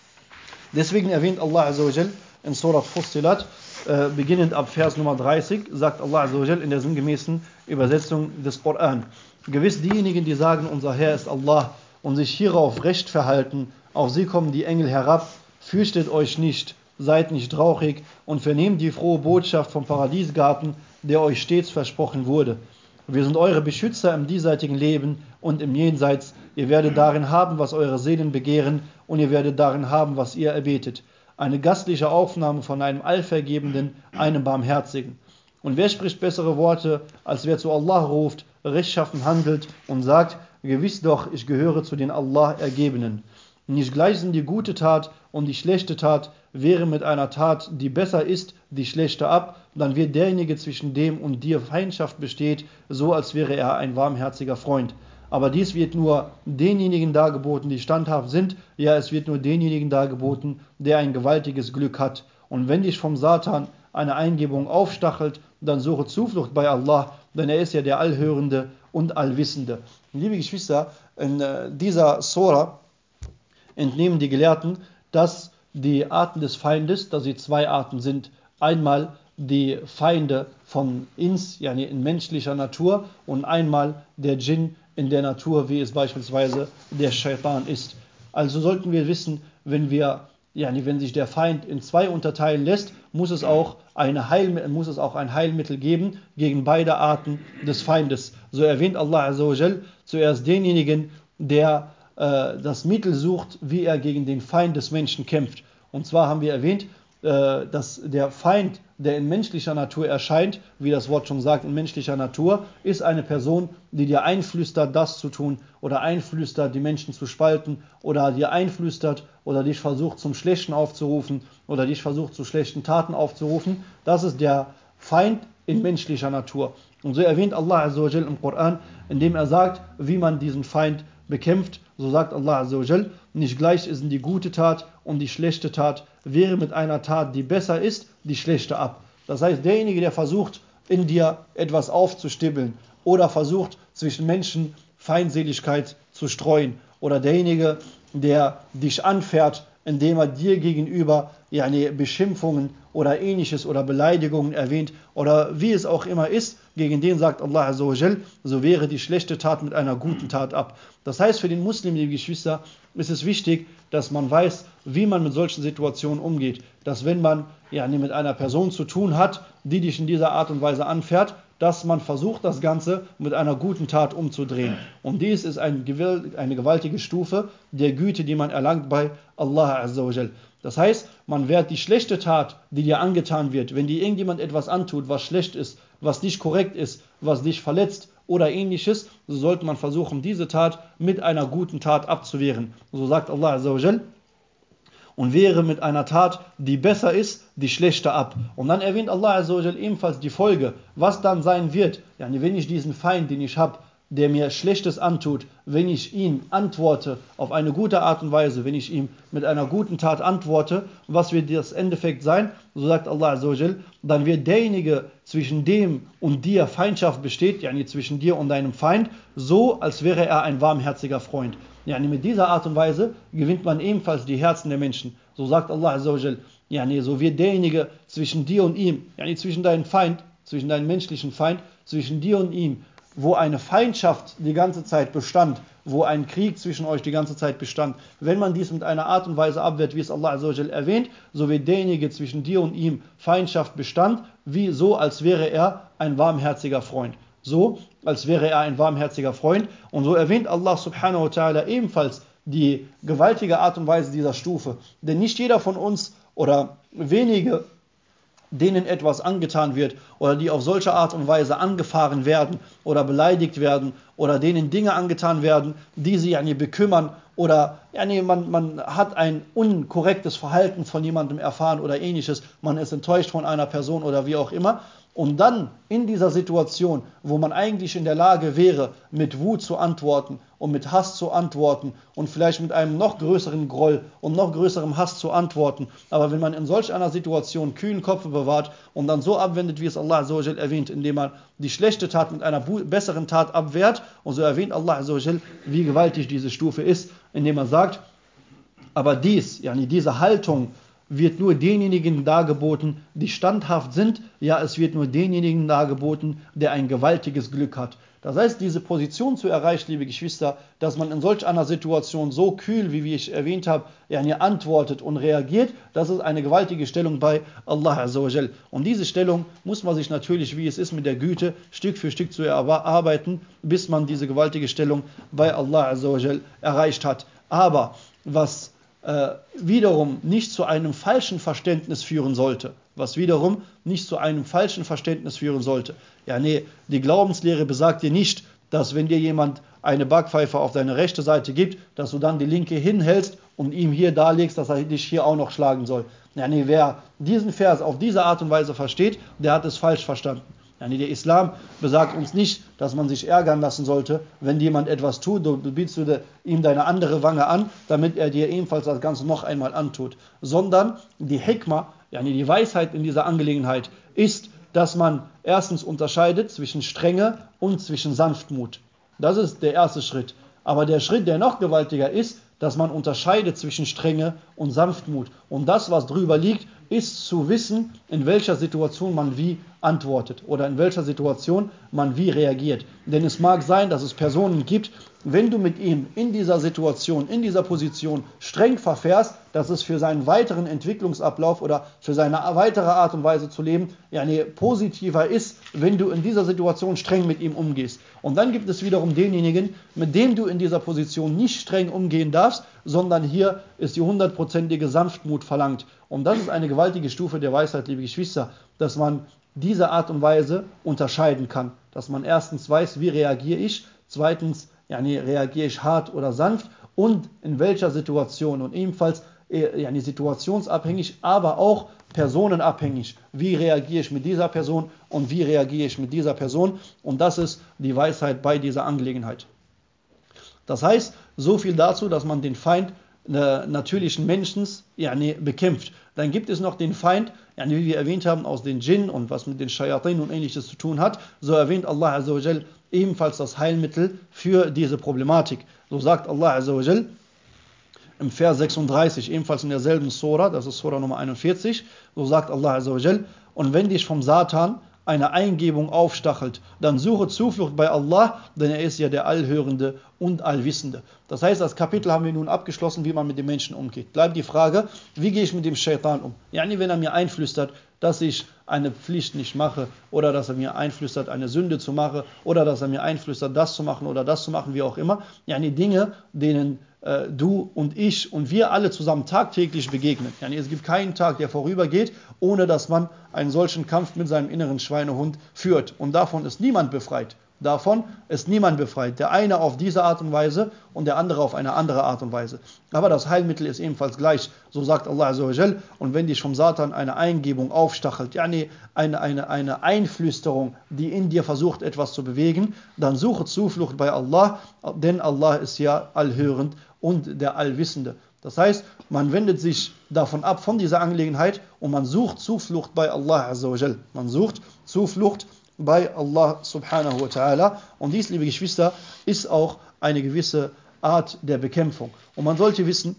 Deswegen erwähnt Allah Azza wa Jal in Surah Fussilat, äh, beginnend ab Vers Nummer dreißig, sagt Allah Azza wa Jal in der sinngemäßen Übersetzung des Koran: Gewiss diejenigen, die sagen, unser Herr ist Allah, und sich hierauf recht verhalten, auf sie kommen die Engel herab, fürchtet euch nicht, seid nicht traurig und vernehmt die frohe Botschaft vom Paradiesgarten, der euch stets versprochen wurde. Wir sind eure Beschützer im diesseitigen Leben und im Jenseits. Ihr werdet darin haben, was eure Seelen begehren, und ihr werdet darin haben, was ihr erbetet. Eine gastliche Aufnahme von einem Allvergebenden, einem Barmherzigen. Und wer spricht bessere Worte, als wer zu Allah ruft, rechtschaffen handelt und sagt: Gewiss doch, ich gehöre zu den Allah Ergebenen. Nicht gleich sind die gute Tat und die schlechte Tat, wäre mit einer Tat, die besser ist, die schlechte ab, dann wird derjenige, zwischen dem und dir Feindschaft besteht, so als wäre er ein warmherziger Freund. Aber dies wird nur denjenigen dargeboten, die standhaft sind, ja, es wird nur denjenigen dargeboten, der ein gewaltiges Glück hat. Und wenn dich vom Satan eine Eingebung aufstachelt, dann suche Zuflucht bei Allah, denn er ist ja der Allhörende und Allwissende. Liebe Geschwister, in dieser Sura entnehmen die Gelehrten, dass die Arten des Feindes, dass sie zwei Arten sind. Einmal die Feinde von Ins, yani in menschlicher Natur, und einmal der Djinn in der Natur, wie es beispielsweise der Shaitan ist. Also sollten wir wissen, wenn wir, yani wenn sich der Feind in zwei unterteilen lässt, muss es auch eine Heil, muss es auch ein Heilmittel geben gegen beide Arten des Feindes. So erwähnt Allah Azza wa Jal zuerst denjenigen, der äh, das Mittel sucht, wie er gegen den Feind des Menschen kämpft. Und zwar haben wir erwähnt, äh, dass der Feind, der in menschlicher Natur erscheint, wie das Wort schon sagt, in menschlicher Natur, ist eine Person, die dir einflüstert, das zu tun, oder einflüstert, die Menschen zu spalten, oder dir einflüstert oder dich versucht, zum Schlechten aufzurufen, oder dich versucht, zu schlechten Taten aufzurufen. Das ist der Feind in menschlicher Natur. Und so erwähnt Allah Azza wa Jal im Koran, indem er sagt, wie man diesen Feind bekämpft. So sagt Allah Azza wa Jal: Nicht gleich sind die gute Tat und die schlechte Tat, wäre mit einer Tat, die besser ist, die schlechte ab. Das heißt, derjenige, der versucht, in dir etwas aufzustibbeln oder versucht, zwischen Menschen Feindseligkeit zu streuen, oder derjenige, der dich anfährt, indem er dir gegenüber yani Beschimpfungen oder ähnliches oder Beleidigungen erwähnt oder wie es auch immer ist, gegen den sagt Allah Azza wa Jal, so wäre die schlechte Tat mit einer guten Tat ab. Das heißt, für den Muslim, liebe Geschwister, ist es wichtig, dass man weiß, wie man mit solchen Situationen umgeht. Dass, wenn man yani mit einer Person zu tun hat, die dich in dieser Art und Weise anfährt, dass man versucht, das Ganze mit einer guten Tat umzudrehen. Und dies ist ein, eine gewaltige Stufe der Güte, die man erlangt bei Allah Azza wa Jal. Das heißt, man wird die schlechte Tat, die dir angetan wird, wenn dir irgendjemand etwas antut, was schlecht ist, was nicht korrekt ist, was dich verletzt oder ähnliches, so sollte man versuchen, diese Tat mit einer guten Tat abzuwehren. So sagt Allah Azza wa Jal: Und wehre mit einer Tat, die besser ist, die schlechte ab. Und dann erwähnt Allah Azza wa Jal ebenfalls die Folge, was dann sein wird, yani wenn ich diesen Feind, den ich habe, der mir Schlechtes antut, wenn ich ihm antworte auf eine gute Art und Weise, wenn ich ihm mit einer guten Tat antworte, was wird das Endeffekt sein? So sagt Allah Azza wa Jal, dann wird derjenige, zwischen dem und dir Feindschaft besteht, yani zwischen dir und deinem Feind, so, als wäre er ein warmherziger Freund. Yani mit dieser Art und Weise gewinnt man ebenfalls die Herzen der Menschen. So sagt Allah Azza wa Jal, yani so wird derjenige zwischen dir und ihm, yani zwischen deinem Feind, zwischen deinem menschlichen Feind, zwischen dir und ihm, wo eine Feindschaft die ganze Zeit bestand, wo ein Krieg zwischen euch die ganze Zeit bestand, wenn man dies mit einer Art und Weise abwehrt, wie es Allah Azza wa Jal erwähnt, so wird derjenige zwischen dir und ihm Feindschaft bestand, wie so, als wäre er ein warmherziger Freund. So, als wäre er ein warmherziger Freund. Und so erwähnt Allah subhanahu wa ta'ala ebenfalls die gewaltige Art und Weise dieser Stufe. Denn nicht jeder von uns oder wenige, denen etwas angetan wird oder die auf solche Art und Weise angefahren werden oder beleidigt werden oder denen Dinge angetan werden, die sie yani bekümmern oder yani man, man hat ein unkorrektes Verhalten von jemandem erfahren oder ähnliches, man ist enttäuscht von einer Person oder wie auch immer. Und dann in dieser Situation, wo man eigentlich in der Lage wäre, mit Wut zu antworten und mit Hass zu antworten und vielleicht mit einem noch größeren Groll und noch größerem Hass zu antworten, aber wenn man in solch einer Situation kühlen Kopf bewahrt und dann so abwendet, wie es Allah Azza wa Jal erwähnt, indem man die schlechte Tat mit einer besseren Tat abwehrt, und so erwähnt Allah Azza wa Jal, wie gewaltig diese Stufe ist, indem er sagt, aber dies, yani diese Haltung, wird nur denjenigen dargeboten, die standhaft sind. Ja, es wird nur denjenigen dargeboten, der ein gewaltiges Glück hat. Das heißt, diese Position zu erreichen, liebe Geschwister, dass man in solch einer Situation so kühl, wie ich erwähnt habe, yani antwortet und reagiert, das ist eine gewaltige Stellung bei Allah Azza wa Jal. Und diese Stellung muss man sich natürlich, wie es ist mit der Güte, Stück für Stück zu erarbeiten, bis man diese gewaltige Stellung bei Allah Azza wa Jal erreicht hat. Aber was Äh, wiederum nicht zu einem falschen Verständnis führen sollte. Was wiederum nicht zu einem falschen Verständnis führen sollte. Ja, nee, die Glaubenslehre besagt dir nicht, dass wenn dir jemand eine Backpfeife auf deine rechte Seite gibt, dass du dann die linke hinhältst und ihm hier darlegst, dass er dich hier auch noch schlagen soll. Ja, nee, wer diesen Vers auf diese Art und Weise versteht, der hat es falsch verstanden. Yani der Islam besagt uns nicht, dass man sich ärgern lassen sollte, wenn jemand etwas tut, du bietest du ihm deine andere Wange an, damit er dir ebenfalls das Ganze noch einmal antut. Sondern die Hikmah, yani die Weisheit in dieser Angelegenheit ist, dass man erstens unterscheidet zwischen Strenge und zwischen Sanftmut. Das ist der erste Schritt. Aber der Schritt, der noch gewaltiger ist, dass man unterscheidet zwischen Strenge und Sanftmut. Und das, was drüber liegt, ist zu wissen, in welcher Situation man wie antwortet oder in welcher Situation man wie reagiert. Denn es mag sein, dass es Personen gibt, wenn du mit ihm in dieser Situation, in dieser Position streng verfährst, dass es für seinen weiteren Entwicklungsablauf oder für seine weitere Art und Weise zu leben, ja, nee, positiver ist, wenn du in dieser Situation streng mit ihm umgehst. Und dann gibt es wiederum denjenigen, mit dem du in dieser Position nicht streng umgehen darfst, sondern hier ist die hundertprozentige Sanftmut verlangt. Und das ist eine gewaltige Stufe der Weisheit, liebe Geschwister, dass man diese Art und Weise unterscheiden kann. Dass man erstens weiß, wie reagiere ich, zweitens, yani, reagiere ich hart oder sanft und in welcher Situation und ebenfalls yani, situationsabhängig, aber auch personenabhängig. Wie reagiere ich mit dieser Person und wie reagiere ich mit dieser Person? Und das ist die Weisheit bei dieser Angelegenheit. Das heißt, so viel dazu, dass man den Feind äh, natürlichen Menschen yani, bekämpft. Dann gibt es noch den Feind, yani, wie wir erwähnt haben, aus den Djinn und was mit den Shayatin und ähnliches zu tun hat. So erwähnt Allah Azza wa Jal ebenfalls das Heilmittel für diese Problematik. So sagt Allah Azza wa Jal im Vers sechsunddreißig, ebenfalls in derselben Sura, das ist Sura Nummer einundvierzig, so sagt Allah Azza wa Jal, und wenn dich vom Satan eine Eingebung aufstachelt, dann suche Zuflucht bei Allah, denn er ist ja der Allhörende und Allwissende. Das heißt, das Kapitel haben wir nun abgeschlossen, wie man mit den Menschen umgeht. Bleibt die Frage, wie gehe ich mit dem Shaitan um? Yani, wenn er mir einflüstert, dass ich eine Pflicht nicht mache oder dass er mir einflüstert, eine Sünde zu machen oder dass er mir einflüstert, das zu machen oder das zu machen, wie auch immer. Yani Dinge, denen äh, du und ich und wir alle zusammen tagtäglich begegnen. Yani es gibt keinen Tag, der vorübergeht, ohne dass man einen solchen Kampf mit seinem inneren Schweinehund führt. Und davon ist niemand befreit. Davon ist niemand befreit. Der eine auf diese Art und Weise und der andere auf eine andere Art und Weise. Aber das Heilmittel ist ebenfalls gleich. So sagt Allah Azza wa Jal. Und wenn dich vom Satan eine Eingebung aufstachelt, yani eine, eine, eine Einflüsterung, die in dir versucht, etwas zu bewegen, dann suche Zuflucht bei Allah, denn Allah ist ja allhörend und der Allwissende. Das heißt, man wendet sich davon ab, von dieser Angelegenheit, und man sucht Zuflucht bei Allah Azza wa Jal. Man sucht Zuflucht bei Allah subhanahu wa ta'ala. Und dies, liebe Geschwister, ist auch eine gewisse Art der Bekämpfung. Und man sollte wissen,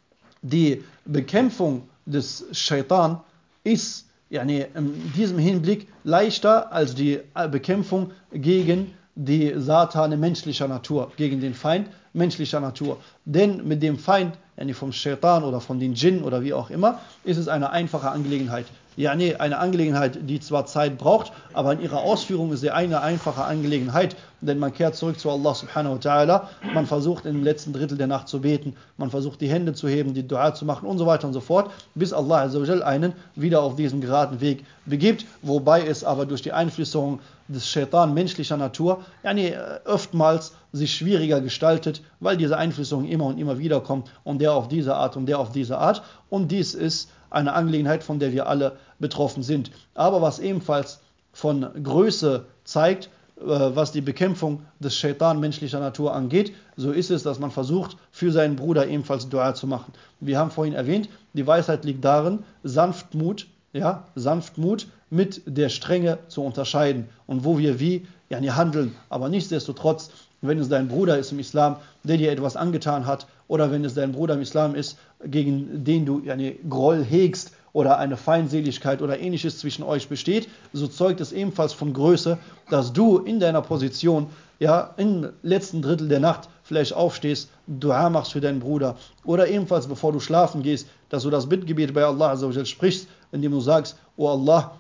die Bekämpfung des Shaitan ist yani, in diesem Hinblick leichter als die Bekämpfung gegen die Satane menschlicher Natur, gegen den Feind menschlicher Natur. Denn mit dem Feind, yani vom Shaitan oder von den Djinn oder wie auch immer, ist es eine einfache Angelegenheit. Ja, nee, eine Angelegenheit, die zwar Zeit braucht, aber in ihrer Ausführung ist sie eine einfache Angelegenheit, denn man kehrt zurück zu Allah subhanahu wa ta'ala, man versucht im letzten Drittel der Nacht zu beten, man versucht die Hände zu heben, die Dua zu machen und so weiter und so fort, bis Allah azza wa jal einen wieder auf diesen geraden Weg begibt, wobei es aber durch die Einflüsterung des Shaitan menschlicher Natur ja, nee, oftmals sich schwieriger gestaltet, weil diese Einflüsterung immer und immer wieder kommt und der auf diese Art und der auf diese Art, und dies ist eine Angelegenheit, von der wir alle betroffen sind. Aber was ebenfalls von Größe zeigt, was die Bekämpfung des Shaitan menschlicher Natur angeht, so ist es, dass man versucht, für seinen Bruder ebenfalls Dua zu machen. Wir haben vorhin erwähnt, die Weisheit liegt darin, Sanftmut, ja, Sanftmut mit der Strenge zu unterscheiden und wo wir wie ja, handeln. Aber nichtsdestotrotz, wenn es dein Bruder ist im Islam, der dir etwas angetan hat, oder wenn es dein Bruder im Islam ist, gegen den du eine Groll hegst oder eine Feindseligkeit oder ähnliches zwischen euch besteht, so zeugt es ebenfalls von Größe, dass du in deiner Position, ja, im letzten Drittel der Nacht vielleicht aufstehst, Dua machst für deinen Bruder, oder ebenfalls bevor du schlafen gehst, dass du das Bittgebet bei Allah azza wa jal sprichst, indem du sagst, O Allah,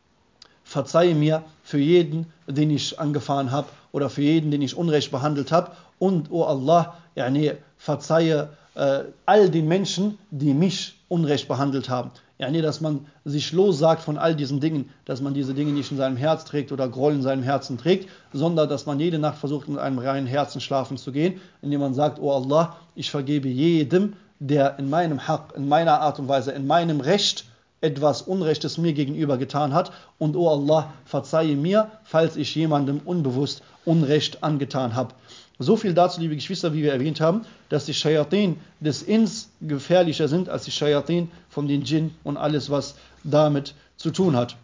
verzeihe mir für jeden, den ich angefahren habe oder für jeden, den ich unrecht behandelt habe, und O Allah, ja, nee, verzeihe äh, all den Menschen, die mich unrecht behandelt haben. Ja, nee, dass man sich lossagt von all diesen Dingen, dass man diese Dinge nicht in seinem Herz trägt oder Groll in seinem Herzen trägt, sondern dass man jede Nacht versucht, mit einem reinen Herzen schlafen zu gehen, indem man sagt, O Allah, ich vergebe jedem, der in meinem Haq, in meiner Art und Weise, in meinem Recht etwas Unrechtes mir gegenüber getan hat, und O Allah, verzeihe mir, falls ich jemandem unbewusst Unrecht angetan habe. So viel dazu, liebe Geschwister, wie wir erwähnt haben, dass die Shayatin des Ins gefährlicher sind als die Shayatin von den Djinn und alles, was damit zu tun hat.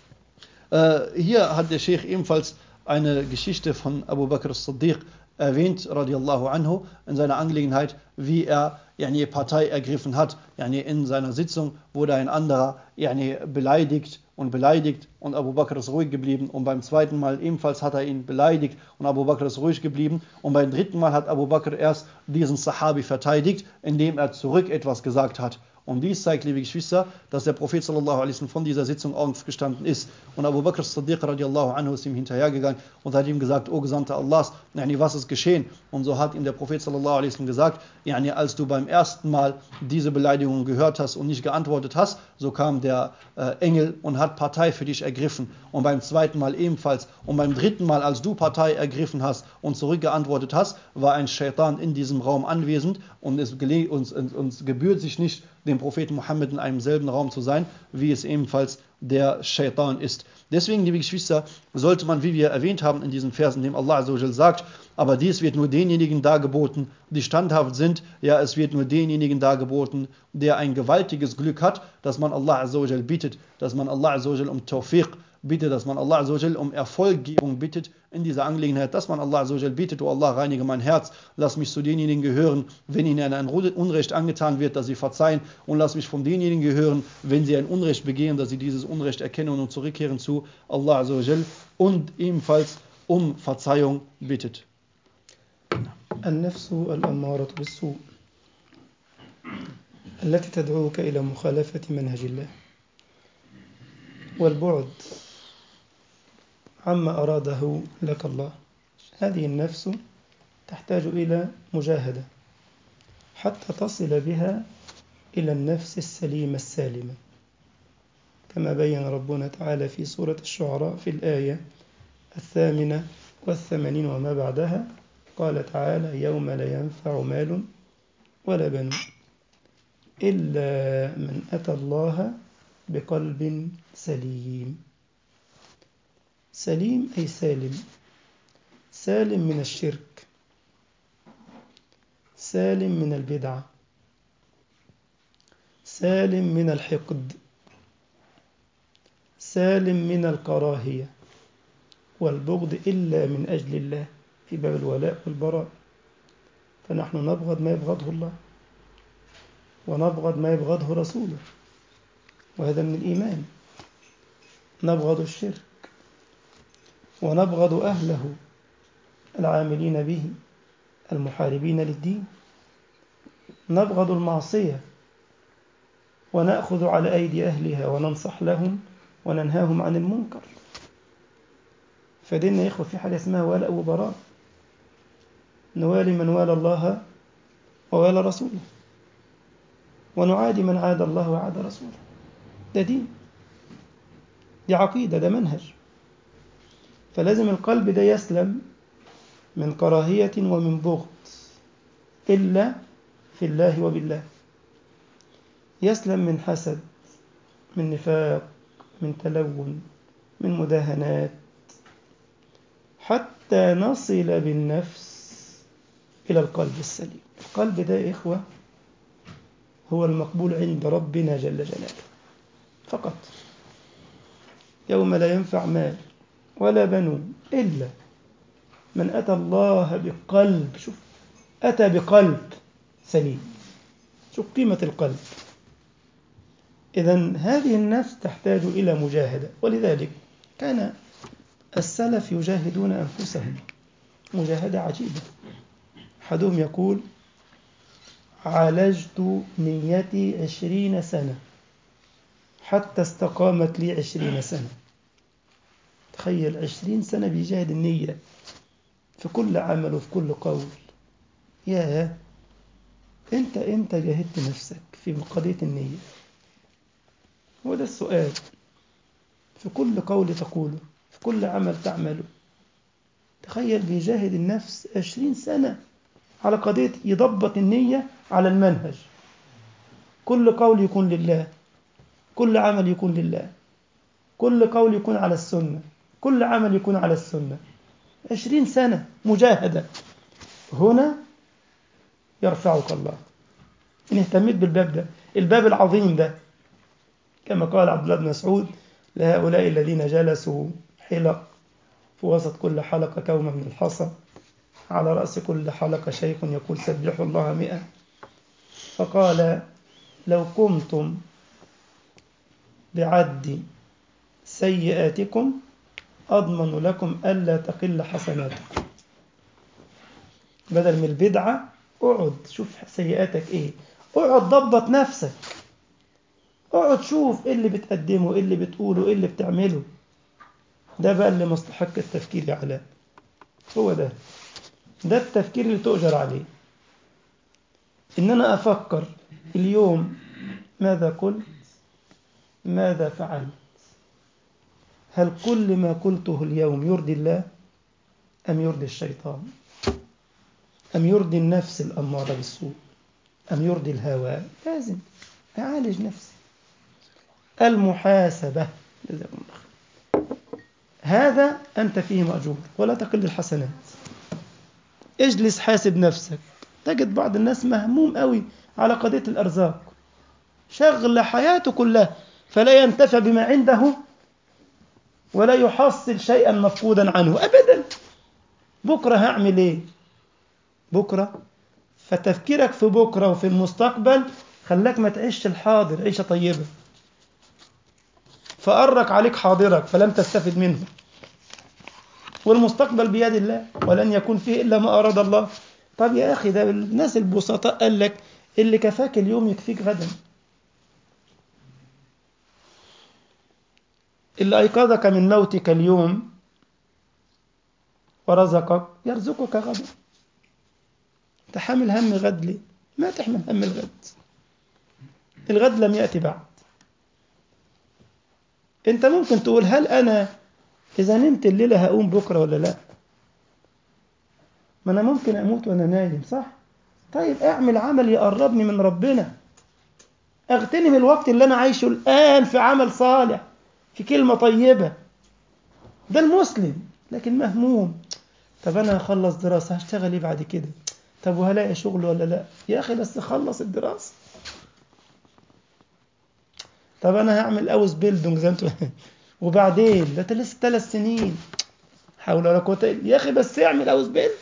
Äh, hier hat der Sheikh ebenfalls eine Geschichte von Abu Bakr as-Siddiq erwähnt, radiallahu anhu, in seiner Angelegenheit, wie er yani, Partei ergriffen hat. Yani, in seiner Sitzung wurde ein anderer yani, beleidigt und beleidigt und Abu Bakr ist ruhig geblieben, und beim zweiten Mal ebenfalls hat er ihn beleidigt und Abu Bakr ist ruhig geblieben, und beim dritten Mal hat Abu Bakr erst diesen Sahabi verteidigt, indem er zurück etwas gesagt hat. Und dies zeigt, liebe Geschwister, dass der Prophet sallallahu alaihi wasallam von dieser Sitzung aufgestanden ist. Und Abu Bakr as-Siddiq radiallahu anhu ist ihm hinterhergegangen und hat ihm gesagt, O Gesandter Allahs, yani, was ist geschehen? Und so hat ihm der Prophet sallallahu alaihi wasallam gesagt, yani, als du beim ersten Mal diese Beleidigung gehört hast und nicht geantwortet hast, so kam der äh, Engel und hat Partei für dich ergriffen. Und beim zweiten Mal ebenfalls. Und beim dritten Mal, als du Partei ergriffen hast und zurückgeantwortet hast, war ein Shaitan in diesem Raum anwesend, und es gele- uns, uns, uns gebührt sich nicht, dem Propheten Mohammed in einem selben Raum zu sein, wie es ebenfalls der Shaitan ist. Deswegen, liebe Geschwister, sollte man, wie wir erwähnt haben in diesem Vers, in dem Allah azza wa jal sagt, aber dies wird nur denjenigen dargeboten, die standhaft sind, ja, es wird nur denjenigen dargeboten, der ein gewaltiges Glück hat, dass man Allah azza wa jal bittet, dass man Allah azza wa jal um Tawfiq bittet, dass man Allah azza wa jal um Erfolggebung bittet in dieser Angelegenheit, dass man Allah azza wa jal bittet, O Allah, reinige mein Herz, lass mich zu denjenigen gehören, wenn ihnen ein Unrecht angetan wird, dass sie verzeihen, und lass mich von denjenigen gehören, wenn sie ein Unrecht begehen, dass sie dieses Unrecht erkennen und zurückkehren zu Allah azza wa jal und ebenfalls um Verzeihung bittet. النفس الأمارة بالسوء التي تدعوك إلى مخالفة منهج الله والبعد عما أراده لك الله. هذه النفس تحتاج إلى مجاهدة حتى تصل بها إلى النفس السليمة السالمة، كما بين ربنا تعالى في سورة الشعراء في الآية الثامنة والثمانين وما بعدها. قال تعالى: يوم لا ينفع مال ولا بنون إلا من أتى الله بقلب سليم. سليم أي سالم، سالم من الشرك، سالم من البدعة، سالم من الحقد، سالم من الكراهية والبغض إلا من أجل الله في باب الولاء والبراء. فنحن نبغض ما يبغضه الله، ونبغض ما يبغضه رسوله، وهذا من الإيمان. نبغض الشرك، ونبغض أهله العاملين به المحاربين للدين. نبغض المعصية ونأخذ على أيدي أهلها وننصح لهم وننهاهم عن المنكر. فديننا يا إخوة في حاجة اسمها ولاء وبراء، نوالي من والى الله ووالى رسوله، ونعادي من عاد الله وعاد رسوله. ده دين، دي عقيدة، ده منهج. فلازم القلب ده يسلم من كراهية ومن بغض إلا في الله وبالله، يسلم من حسد، من نفاق، من تلون، من مداهنات، حتى نصل بالنفس إلى القلب السليم. القلب ده يا إخوة هو المقبول عند ربنا جل جلاله فقط. يوم لا ينفع مال ولا بنون إلا من أتى الله بقلب، شوف، أتى بقلب سليم. شوف قيمة القلب. إذن هذه النفس تحتاج إلى مجاهدة، ولذلك كان السلف يجاهدون أنفسهم مجاهدة عجيبة. أحدهم يقول: عالجت نيتي عشرين سنة حتى استقامت لي عشرين سنة. تخيل عشرين سنة بيجاهد النية في كل عمل وفي كل قول. يا أنت أنت جاهدت نفسك في قضية النية؟ وده السؤال. في كل قول تقوله، في كل عمل تعمله، تخيل بيجاهد النفس عشرين سنة على قضية يضبط النية على المنهج. كل قول يكون لله، كل عمل يكون لله، كل قول يكون على السنة، كل عمل يكون على السنة. عشرين سنة مجاهدة. هنا يرفعك الله إن اهتميت بالباب ده، الباب العظيم ده. كما قال عبد الله بن مسعود: لهؤلاء الذين جلسوا حلق، في وسط كل حلقة كومة من الحصى، على رأس كل حلقة شيخ يقول سبحوا الله مئة. فقال: لو قمتم بعد سيئاتكم أضمن لكم ألا تقل حسناتكم. بدل من البدعة اقعد شوف سيئاتك ايه، اقعد ضبط نفسك، اقعد شوف ايه اللي بتقدمه، ايه اللي بتقوله، ايه اللي بتعمله. ده بقى اللي مستحق التفكير يا علاء. هو ده ده التفكير اللي تؤجر عليه. إن أنا أفكر اليوم ماذا قلت، ماذا فعلت، هل كل ما قلته اليوم يرضي الله أم يرضي الشيطان، أم يرضي النفس الأمارة بالسوء، أم يرضي الهوى. لازم أعالج نفسي. المحاسبة هذا أنت فيه مأجور ولا تقل الحسنات. اجلس حاسب نفسك. تجد بعض الناس مهموم قوي على قضية الأرزاق، شغل حياته كلها فلا ينتفع بما عنده ولا يحصل شيئا مفقودا عنه أبدا. بكرة هعمل إيه؟ بكرة. فتفكيرك في بكرة وفي المستقبل خلاك ما تعيش الحاضر عيشة طيبة، فأرك عليك حاضرك فلم تستفد منه. والمستقبل بيد الله ولن يكون فيه إلا ما أراد الله. طب يا أخي ده الناس البسطاء قال لك اللي كفاك اليوم يكفيك غدا، اللي أيقظك من موتك اليوم ورزقك يرزقك غدا. تحمل هم غد ليه؟ ما تحمل هم الغد، الغد لم يأتي بعد. انت ممكن تقول هل أنا إذا نمت الليلة هقوم بكرة ولا لا؟ ما أنا ممكن أموت وأنا نايم، صح؟ طيب أعمل عمل يقربني من ربنا، أغتنم الوقت اللي أنا عايشه الآن في عمل صالح، في كلمة طيبة. ده المسلم. لكن مهموم، طب أنا هخلص دراسة هشتغل إيه بعد كده؟ طب وهلاقي شغل ولا لا؟ يا أخي بس خلص الدراسة. طب أنا هعمل أوس بيلدونج زي أنتوا وبعدين ده لسه ثلاث سنين، حول ولا قوة إلا يا أخي بس اعمل أوس بيلد.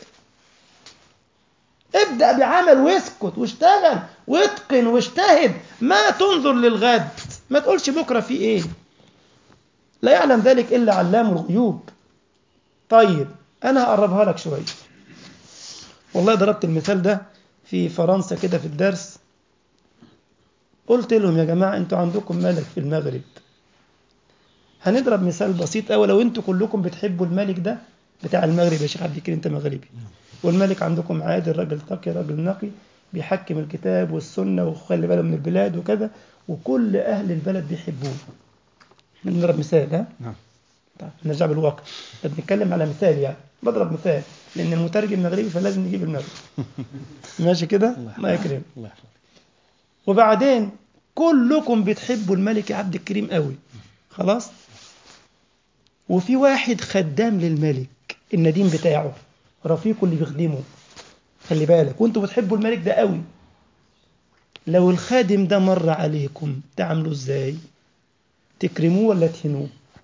ابدأ بعمل واسكت واشتغل واتقن واجتهد، ما تنظر للغد، ما تقولش بكرة في إيه، لا يعلم ذلك إلا علام الغيوب. طيب أنا هقربها لك شوية. والله ضربت المثال ده في فرنسا كده في الدرس، قلت لهم يا جماعة أنتوا عندكم ملك في المغرب، هنضرب مثال بسيط أوي. لو أنتوا كلكم بتحبوا الملك ده بتاع المغرب، يا شيخ عبد الكريم أنت مغربي، والملك عندكم عادل، راجل تقي، راجل نقي، بيحكم الكتاب والسنة وخلي باله من البلاد وكذا، وكل أهل البلد بيحبوه. نضرب مثال، ها؟ نعم. طيب نرجع بالواقع، بنتكلم على مثال يعني، بضرب مثال لأن المترجم مغربي فلازم نجيب المغرب. ماشي كده؟ الله يكرم. وبعدين كلكم بتحبوا الملك عبد الكريم قوي، خلاص؟ وفي واحد خدام للملك، النديم بتاعه، رفيقه اللي بيخدمه، خلي بالك، وانتوا بتحبوا الملك ده قوي. لو الخادم ده مر عليكم تعملوا ازاي؟ تكرموه ولا تهنوه؟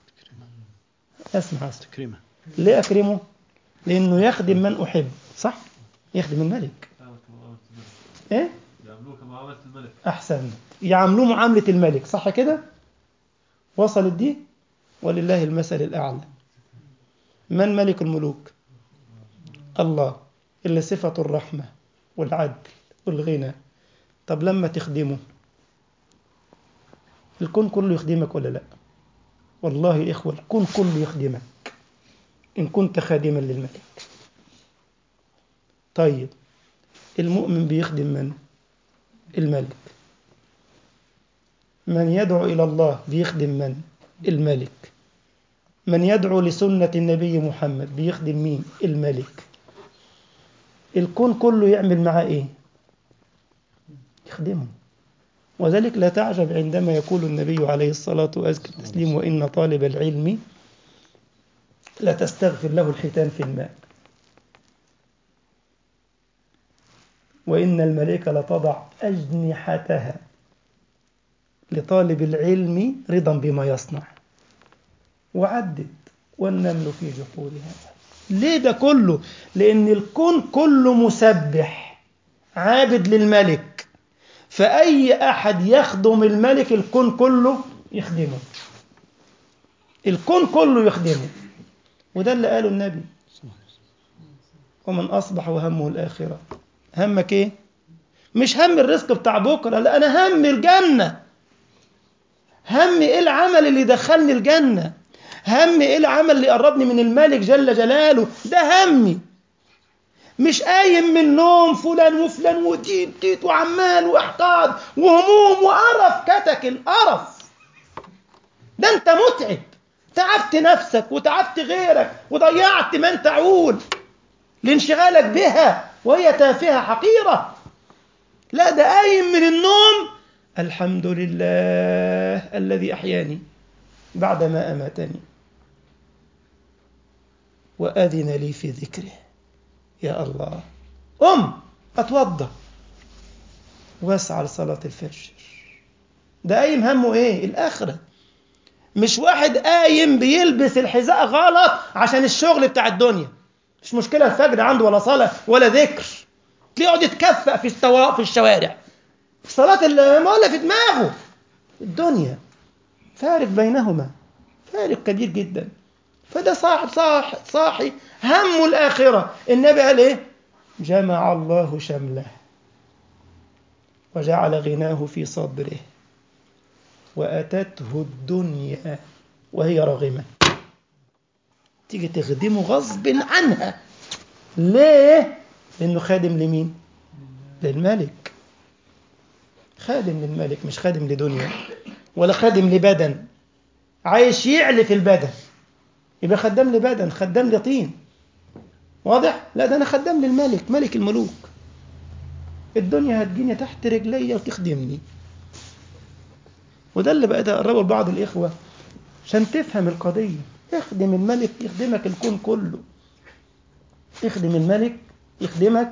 اسمع اسمع تكريمه. ليه اكرمه؟ لانه يخدم من احب، صح؟ يخدم الملك. ايه؟ يعملوه كمعاملة الملك. احسن، يعاملوه معاملة الملك، صح كده؟ وصلت دي؟ ولله المثل الاعلى. من ملك الملوك؟ الله، اللي صفة الرحمة والعدل والغنى. طب لما تخدمه الكون كله يخدمك ولا لا؟ والله يا إخوة الكون كله يخدمك إن كنت خادما للملك. طيب المؤمن بيخدم من؟ الملك. من يدعو إلى الله بيخدم من؟ الملك. من يدعو لسنة النبي محمد بيخدم مين؟ الملك. الكون كله يعمل معاه إيه؟ يخدمه. وذلك لا تعجب عندما يقول النبي عليه الصلاة والتسليم وإن طالب العلم لا تستغفر له الحيتان في الماء، وإن الملائكة لتضع أجنحتها لطالب العلم رضا بما يصنع، وعدد والنمل في جحورها. ليه ده كله؟ لأن الكون كله مسبح عابد للملك، فأي أحد يخدم الملك الكون كله يخدمه، الكون كله يخدمه. وده اللي قاله النبي، ومن أصبح وهمه الآخرة. همك إيه؟ مش هم الرزق بتاع بكرة، لا، أنا هم الجنة. هم إيه العمل اللي دخلني الجنة، هم إيه العمل اللي قربني من الملك جل جلاله، ده همي. مش قايم من نوم فلان وفلان ودين تيت وعمال واحقاد وهموم وقرف، كتك القرف ده. انت متعب، تعبت نفسك وتعبت غيرك وضيعت من تعول لانشغالك بها وهي تافهة حقيرة. لا، ده قايم من النوم الحمد لله الذي أحياني بعدما أماتني وأذن لي في ذكره. يا الله، أم أتوضى واسعى لصلاة الفجر. ده قايم همه إيه؟ الآخرة. مش واحد قايم بيلبس الحذاء غلط عشان الشغل بتاع الدنيا، مش مشكلة الفجر عنده ولا صلاة ولا ذكر، تلاقيه يقعد يتكفأ في السوا في الشوارع، صلاة المولى في دماغه الدنيا. فارق بينهما، فارق كبير جدا. فده صاحب صاحي صاحي همه الآخرة. النبي قال إيه؟ جمع الله شمله وجعل غناه في صدره وأتته الدنيا وهي راغمة. تيجي تخدمه غصب عنها. ليه؟ لأنه خادم لمين؟ للملك. خادم للملك، مش خادم لدنيا ولا خادم لبدن عايش يعلي في البدن، يبقى خدام لبدن، خدام لطين. واضح؟ لا ده أنا خدام للملك، ملك الملوك. الدنيا هتجيني تحت رجلي وتخدمني. وده اللي بقى أقربه لبعض الإخوة عشان تفهم القضية. اخدم الملك يخدمك الكون كله. اخدم الملك يخدمك.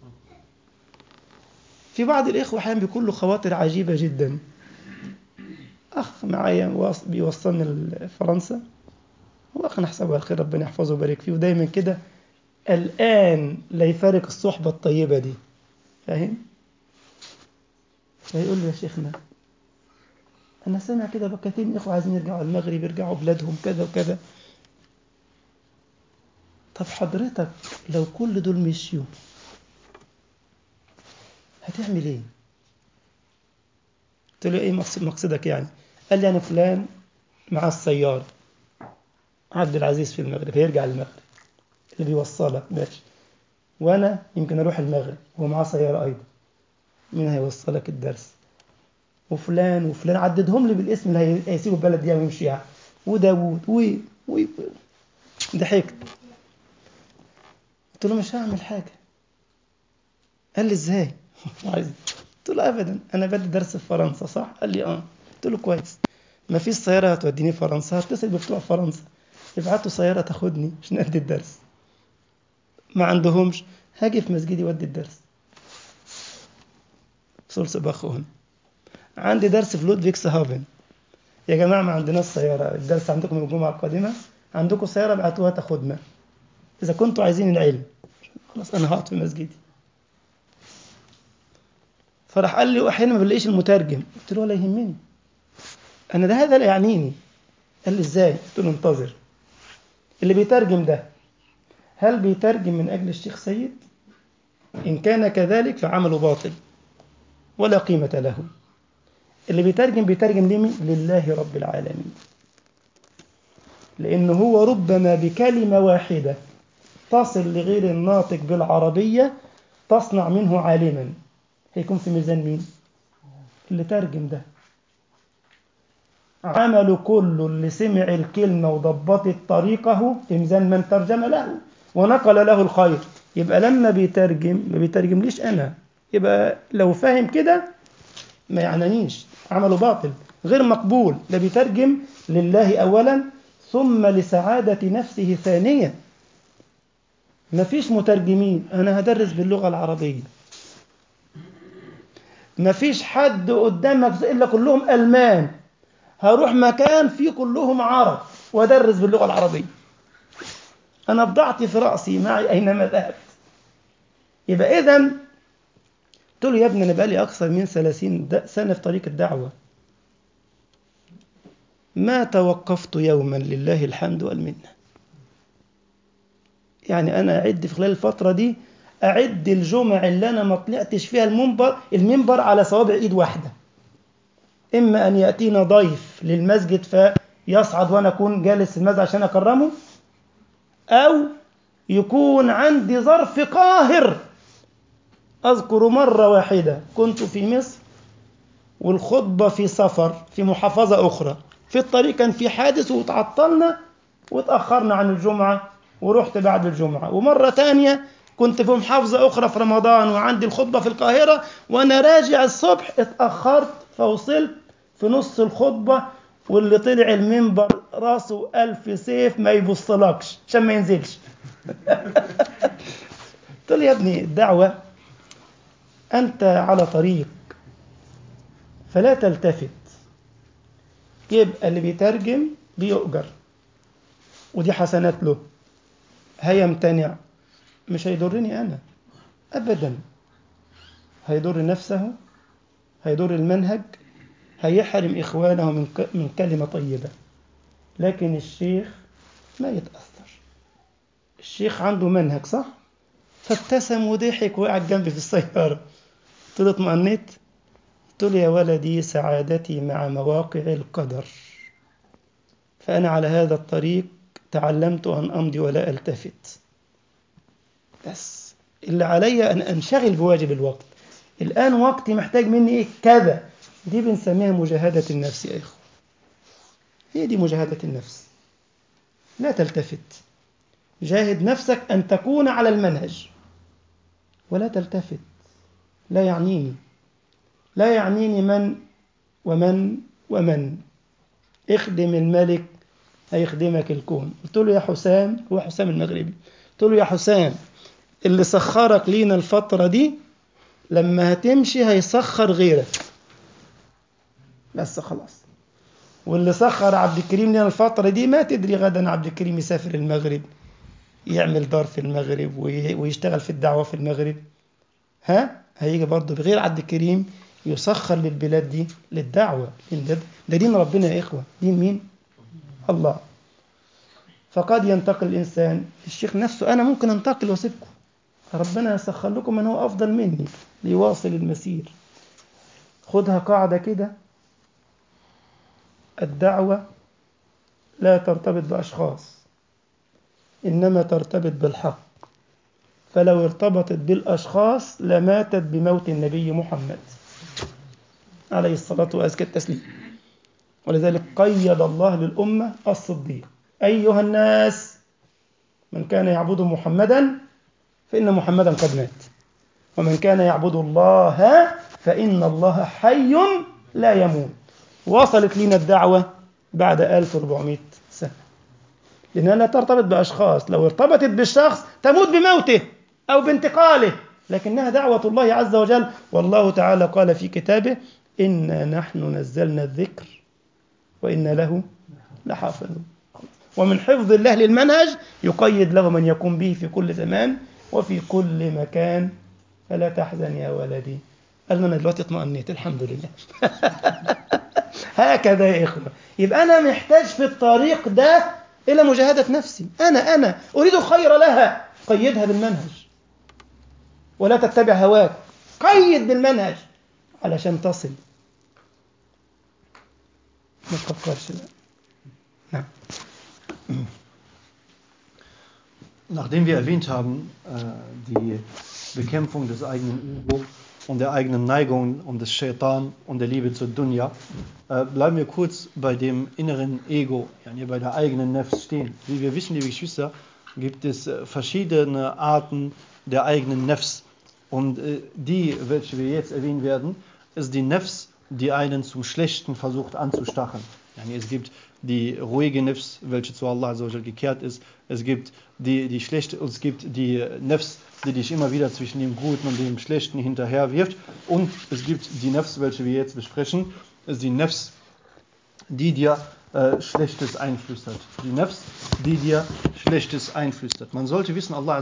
في بعض الإخوة أحيانا بيكون له خواطر عجيبة جدا. أخ معايا بيوصلني لفرنسا، وأخ نحسبها الخير، ربنا يحفظه ويبارك فيه، ودايما كده الآن لا يفارق الصحبة الطيبة دي، فاهم؟ فيقول لي يا شيخنا أنا سامع كده كثير من الإخوة عايزين يرجعوا المغرب، يرجعوا بلادهم كذا وكذا. طب حضرتك لو كل دول مشيوا هتعمل إيه؟ قلت له إيه مقصد مقصدك يعني؟ قال لي يعني فلان مع السيارة، عبد العزيز في المغرب هيرجع المغرب، اللي بيوصلك ماشي، وأنا يمكن أروح المغرب وهو معاه سيارة أيضا، مين هيوصلك الدرس؟ وفلان وفلان عددهم لي بالاسم اللي هيسيبوا البلد دي ويمشيها، وداوود و و ضحكت. قلت له مش هعمل حاجة. قال لي ازاي؟ عايز. قلت له ابدا انا بدي درس في فرنسا صح؟ قال لي اه. قلت له كويس، ما فيش سيارة هتوديني فرنسا، هتصل ببتوع فرنسا يبعتوا سيارة تاخدني عشان ادي الدرس. ما عندهمش، هاجي في مسجدي وادي الدرس. سولس باخون عندي درس في لودفيكس هافن، يا جماعة ما عندناش سيارة، الدرس عندكم الجمعة القادمة، عندكم سيارة ابعتوها تاخدنا إذا كنتوا عايزين العلم. خلاص أنا هقعد في مسجدي. فراح قال لي وأحيانا ما بلاقيش المترجم. قلت له ولا يهمني، أنا ده هذا لا يعنيني. قال لي إزاي؟ قلت له انتظر. اللي بيترجم ده هل بيترجم من أجل الشيخ سيد؟ إن كان كذلك فعمله باطل ولا قيمة له. اللي بيترجم بيترجم لمين؟ لله رب العالمين، لأنه هو ربما بكلمة واحدة تصل لغير الناطق بالعربية تصنع منه عالما. هيكون في ميزان مين؟ اللي ترجم ده. عمل كل اللي سمع الكلمة وضبطت طريقه في ميزان من ترجم له ونقل له الخير. يبقى لما بيترجم ما بيترجم ليش أنا، يبقى لو فاهم كده ما يعنيش، عمله باطل غير مقبول. ده بيترجم لله أولا ثم لسعادة نفسه ثانيا. ما فيش مترجمين، أنا هدرس باللغة العربية، ما فيش حد قدامك إلا كلهم ألمان، هروح مكان فيه كلهم عرب وأدرس باللغة العربية. أنا بضعتي في رأسي معي أينما ذهبت. يبقى إذن قلت له يا ابني أنا بقالي أكثر من ثلاثين سنة في طريق الدعوة، ما توقفت يوما لله الحمد والمنة. يعني أنا أعد في خلال الفترة دي، أعد الجمع اللي أنا ما طلعتش فيها المنبر المنبر على صوابع إيد واحدة. إما أن يأتينا ضيف للمسجد فيصعد وأنا أكون جالس في المسجد عشان أكرمه، أو يكون عندي ظرف قاهر. أذكر مرة واحدة كنت في مصر والخطبة في سفر في محافظة أخرى، في الطريق كان في حادث وتعطلنا وتأخرنا عن الجمعة ورحت بعد الجمعة. ومرة تانية كنت في محافظة أخرى في رمضان وعندي الخطبة في القاهرة، وأنا راجع الصبح اتأخرت فوصلت في نص الخطبة واللي طلع المنبر راسه ألف سيف ما يبصلكش عشان ما ينزلش. قلت له يا ابني الدعوة أنت على طريق فلا تلتفت. يبقى اللي بيترجم بيؤجر ودي حسنات له، هيمتنع مش هيضرني أنا أبدا، هيضر نفسه، هيضر المنهج، هيحرم إخوانه من من كلمة طيبة. لكن الشيخ ما يتأثر، الشيخ عنده منهج صح، فابتسم وضحك وقعد جنبي في السيارة. قلت له اطمأنيت؟ قلت له يا ولدي سعادتي مع مواقع القدر، فأنا على هذا الطريق تعلمت أن أمضي ولا ألتفت، بس اللي علي أن أنشغل بواجب الوقت. الآن وقتي محتاج مني إيه؟ كذا. دي بنسميها مجاهدة النفس يا إخوة، هي دي مجاهدة النفس. لا تلتفت، جاهد نفسك أن تكون على المنهج ولا تلتفت. لا يعنيني لا يعنيني من ومن ومن. اخدم الملك هيخدمك الكون. قلت له يا حسام، هو حسام المغربي، قلت له يا حسام اللي سخرك لينا الفترة دي لما هتمشي هيسخر غيرك بس خلاص. واللي سخر عبد الكريم لنا الفترة دي ما تدري غدا عبد الكريم يسافر المغرب يعمل دار في المغرب ويشتغل في الدعوة في المغرب، ها هيجي برضه بغير عبد الكريم يسخر للبلاد دي للدعوة. ده دين ربنا يا إخوة. دين مين؟ الله. فقد ينتقل الإنسان. الشيخ نفسه أنا ممكن أنتقل وأسيبكم، ربنا يسخر لكم من هو أفضل مني ليواصل المسير. خدها قاعدة كده، الدعوة لا ترتبط بأشخاص إنما ترتبط بالحق، فلو ارتبطت بالأشخاص لماتت بموت النبي محمد عليه الصلاة وأزكى التسليم. ولذلك قيد الله للأمة الصديق: أيها الناس من كان يعبد محمدا فإن محمدا قد مات، ومن كان يعبد الله فإن الله حي لا يموت. وصلت لنا الدعوة بعد ألف وأربعمائة سنة، لأنها لا ترتبط بأشخاص. لو ارتبطت بالشخص تموت بموته أو بانتقاله، لكنها دعوة الله عز وجل. والله تعالى قال في كتابه: إنا نحن نزلنا الذكر وإنا له لحافظون. ومن حفظ الله للمنهج يقيد له من يقوم به في كل زمان وفي كل مكان. فلا تحزن يا ولدي. قال أنا دلوقتي اطمأنيت الحمد لله. هكذا يا إخوة. يبقى أنا محتاج في الطريق ده إلى مجاهدة نفسي. أنا أنا أريد الخير لها، قيدها بالمنهج ولا تتبع هواك، قيد بالمنهج علشان تصل، ما تفكرش بقى. نعم. Nachdem wir erwähnt haben, die Bekämpfung des eigenen Ego und der eigenen Neigungen und des Shaitan und der Liebe zur Dunya, bleiben wir kurz bei dem inneren Ego, bei der eigenen Nefs stehen. Wie wir wissen, liebe Geschwister, gibt es verschiedene Arten der eigenen Nefs. Und die, welche wir jetzt erwähnen werden, ist die Nefs, die einen zum Schlechten versucht anzustacheln. Es gibt die ruhige Nefs, welche zu Allah gekehrt ist. Es gibt die, die schlechte, es gibt die Nefs, die dich immer wieder zwischen dem Guten und dem Schlechten hinterher wirft. Und es gibt die Nefs, welche wir jetzt besprechen, ist die Nefs, die dir äh, Schlechtes einflüstert. Die Nefs, die dir Schlechtes einflüstert. Man sollte wissen, Allah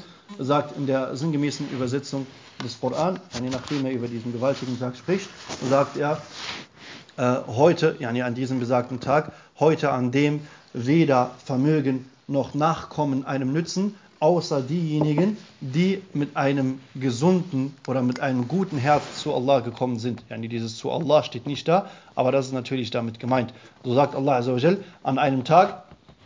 sagt in der sinngemäßen Übersetzung des Koran, nachdem er über diesen gewaltigen Tag spricht, sagt er, äh, heute, yani an diesem besagten Tag, heute an dem weder Vermögen noch Nachkommen einem nützen, außer diejenigen, die mit einem gesunden oder mit einem guten Herz zu Allah gekommen sind. Yani dieses zu Allah steht nicht da, aber das ist natürlich damit gemeint. So sagt Allah Azzawajal, an einem Tag,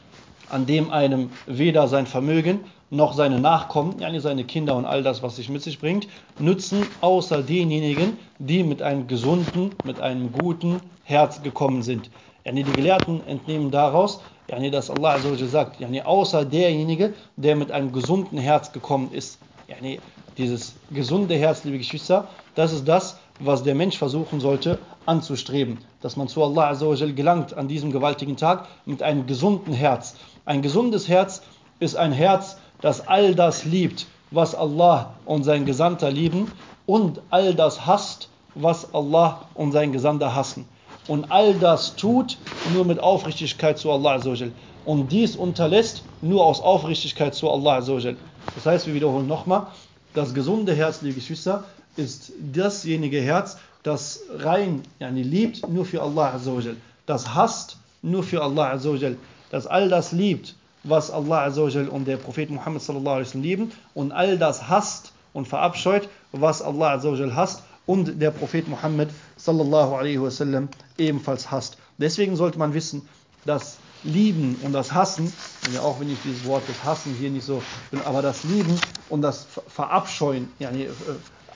an dem einem weder sein Vermögen noch seine Nachkommen, yani seine Kinder und all das, was sich mit sich bringt, nützen, außer denjenigen, die mit einem gesunden, mit einem guten Herz gekommen sind. Yani die Gelehrten entnehmen daraus, yani dass Allah Azzawajal sagt, yani außer derjenige, der mit einem gesunden Herz gekommen ist. Yani dieses gesunde Herz, liebe Geschwister, das ist das, was der Mensch versuchen sollte anzustreben, dass man zu Allah Azzawajal gelangt an diesem gewaltigen Tag mit einem gesunden Herz. Ein gesundes Herz ist ein Herz, das all das liebt, was Allah und sein Gesandter lieben, und all das hasst, was Allah und sein Gesandter hassen. Und all das tut nur mit Aufrichtigkeit zu Allah Azzawajal. Und dies unterlässt nur aus Aufrichtigkeit zu Allah Azzawajal. Das heißt, wir wiederholen nochmal, das gesunde Herz, liebe Geschwister, ist dasjenige Herz, das rein yani liebt nur für Allah Azzawajal, das hasst nur für Allah Azzawajal, das all das liebt, was Allah Azzawajal und der Prophet Muhammad sallallahu alaihi wasallam lieben, und all das hasst und verabscheut, was Allah Azzawajal hasst und der Prophet Muhammad sallallahu alaihi wasallam ebenfalls hasst. Deswegen sollte man wissen, dass Lieben und das Hassen, auch wenn ich dieses Wort des Hassen hier nicht so bin, aber das Lieben und das Verabscheuen, yani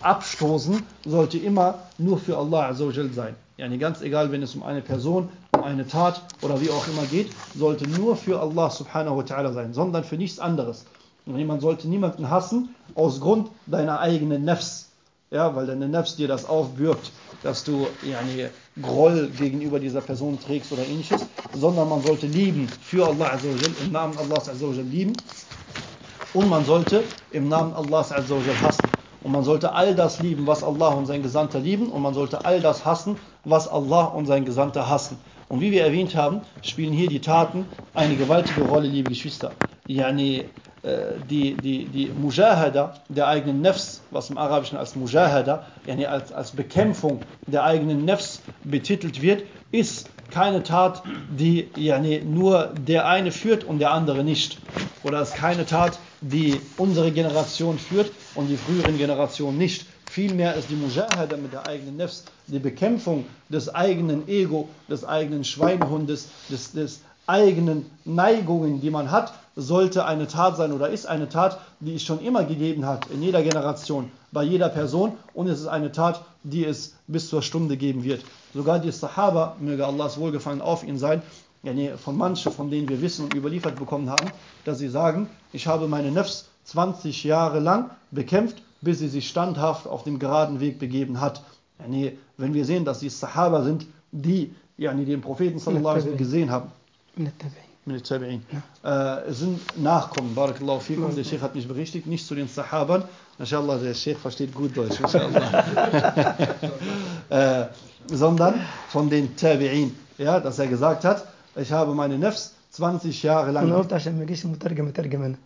abstoßen, sollte immer nur für Allah Azza wa Jal sein. Yani ganz egal, wenn es um eine Person, um eine Tat oder wie auch immer geht, sollte nur für Allah subhanahu wa ta'ala sein, sondern für nichts anderes. Und man sollte niemanden hassen aus Grund deiner eigenen Nafs. Ja, weil deine Nafs dir das aufbürgt, dass du yani, Groll gegenüber dieser Person trägst oder ähnliches, sondern man sollte lieben für Allah Azza wa Jal, im Namen Allahs Azza wa Jal lieben, und man sollte im Namen Allahs Azza wa Jal hassen. Und man sollte all das lieben, was Allah und sein Gesandter lieben, und man sollte all das hassen, was Allah und sein Gesandter hassen. Und wie wir erwähnt haben, spielen hier die Taten eine gewaltige Rolle, liebe Geschwister. Yani, die, die, die Mujahada der eigenen Nafs, was im Arabischen als Mujahada, yani als, als Bekämpfung der eigenen Nafs betitelt wird, ist keine Tat, die yani nur der eine führt und der andere nicht. Oder ist keine Tat, die unsere Generation führt und die früheren Generationen nicht. Vielmehr ist die Mujahada mit der eigenen Nafs, die Bekämpfung des eigenen Ego, des eigenen Schweinehundes, des, des eigenen Neigungen, die man hat, sollte eine Tat sein oder ist eine Tat, die es schon immer gegeben hat, in jeder Generation, bei jeder Person, und es ist eine Tat, die es bis zur Stunde geben wird. Sogar die Sahaba, möge Allahs Wohlgefallen auf ihnen sein, von manchen, von denen wir wissen und überliefert bekommen haben, dass sie sagen, ich habe meine Nafs zwanzig Jahre lang bekämpft, bis sie sich standhaft auf dem geraden Weg begeben hat. Wenn wir sehen, dass die Sahaba sind, die den Propheten sallallahu alaihi wasallam gesehen haben, mit Tabi'in. Ja. Äh, es sind Nachkommen, Barakallahu fikum. Der Sheikh hat mich berichtigt, nicht zu den Sahabern. Mashallah, der Sheikh versteht gut Deutsch, Mashallah. äh, sondern von den Tabi'in. Ja, dass er gesagt hat, ich habe meine Nafs zwanzig Jahre lang... أنا قلت عشان ما يجيش مترجم مترجم أنا.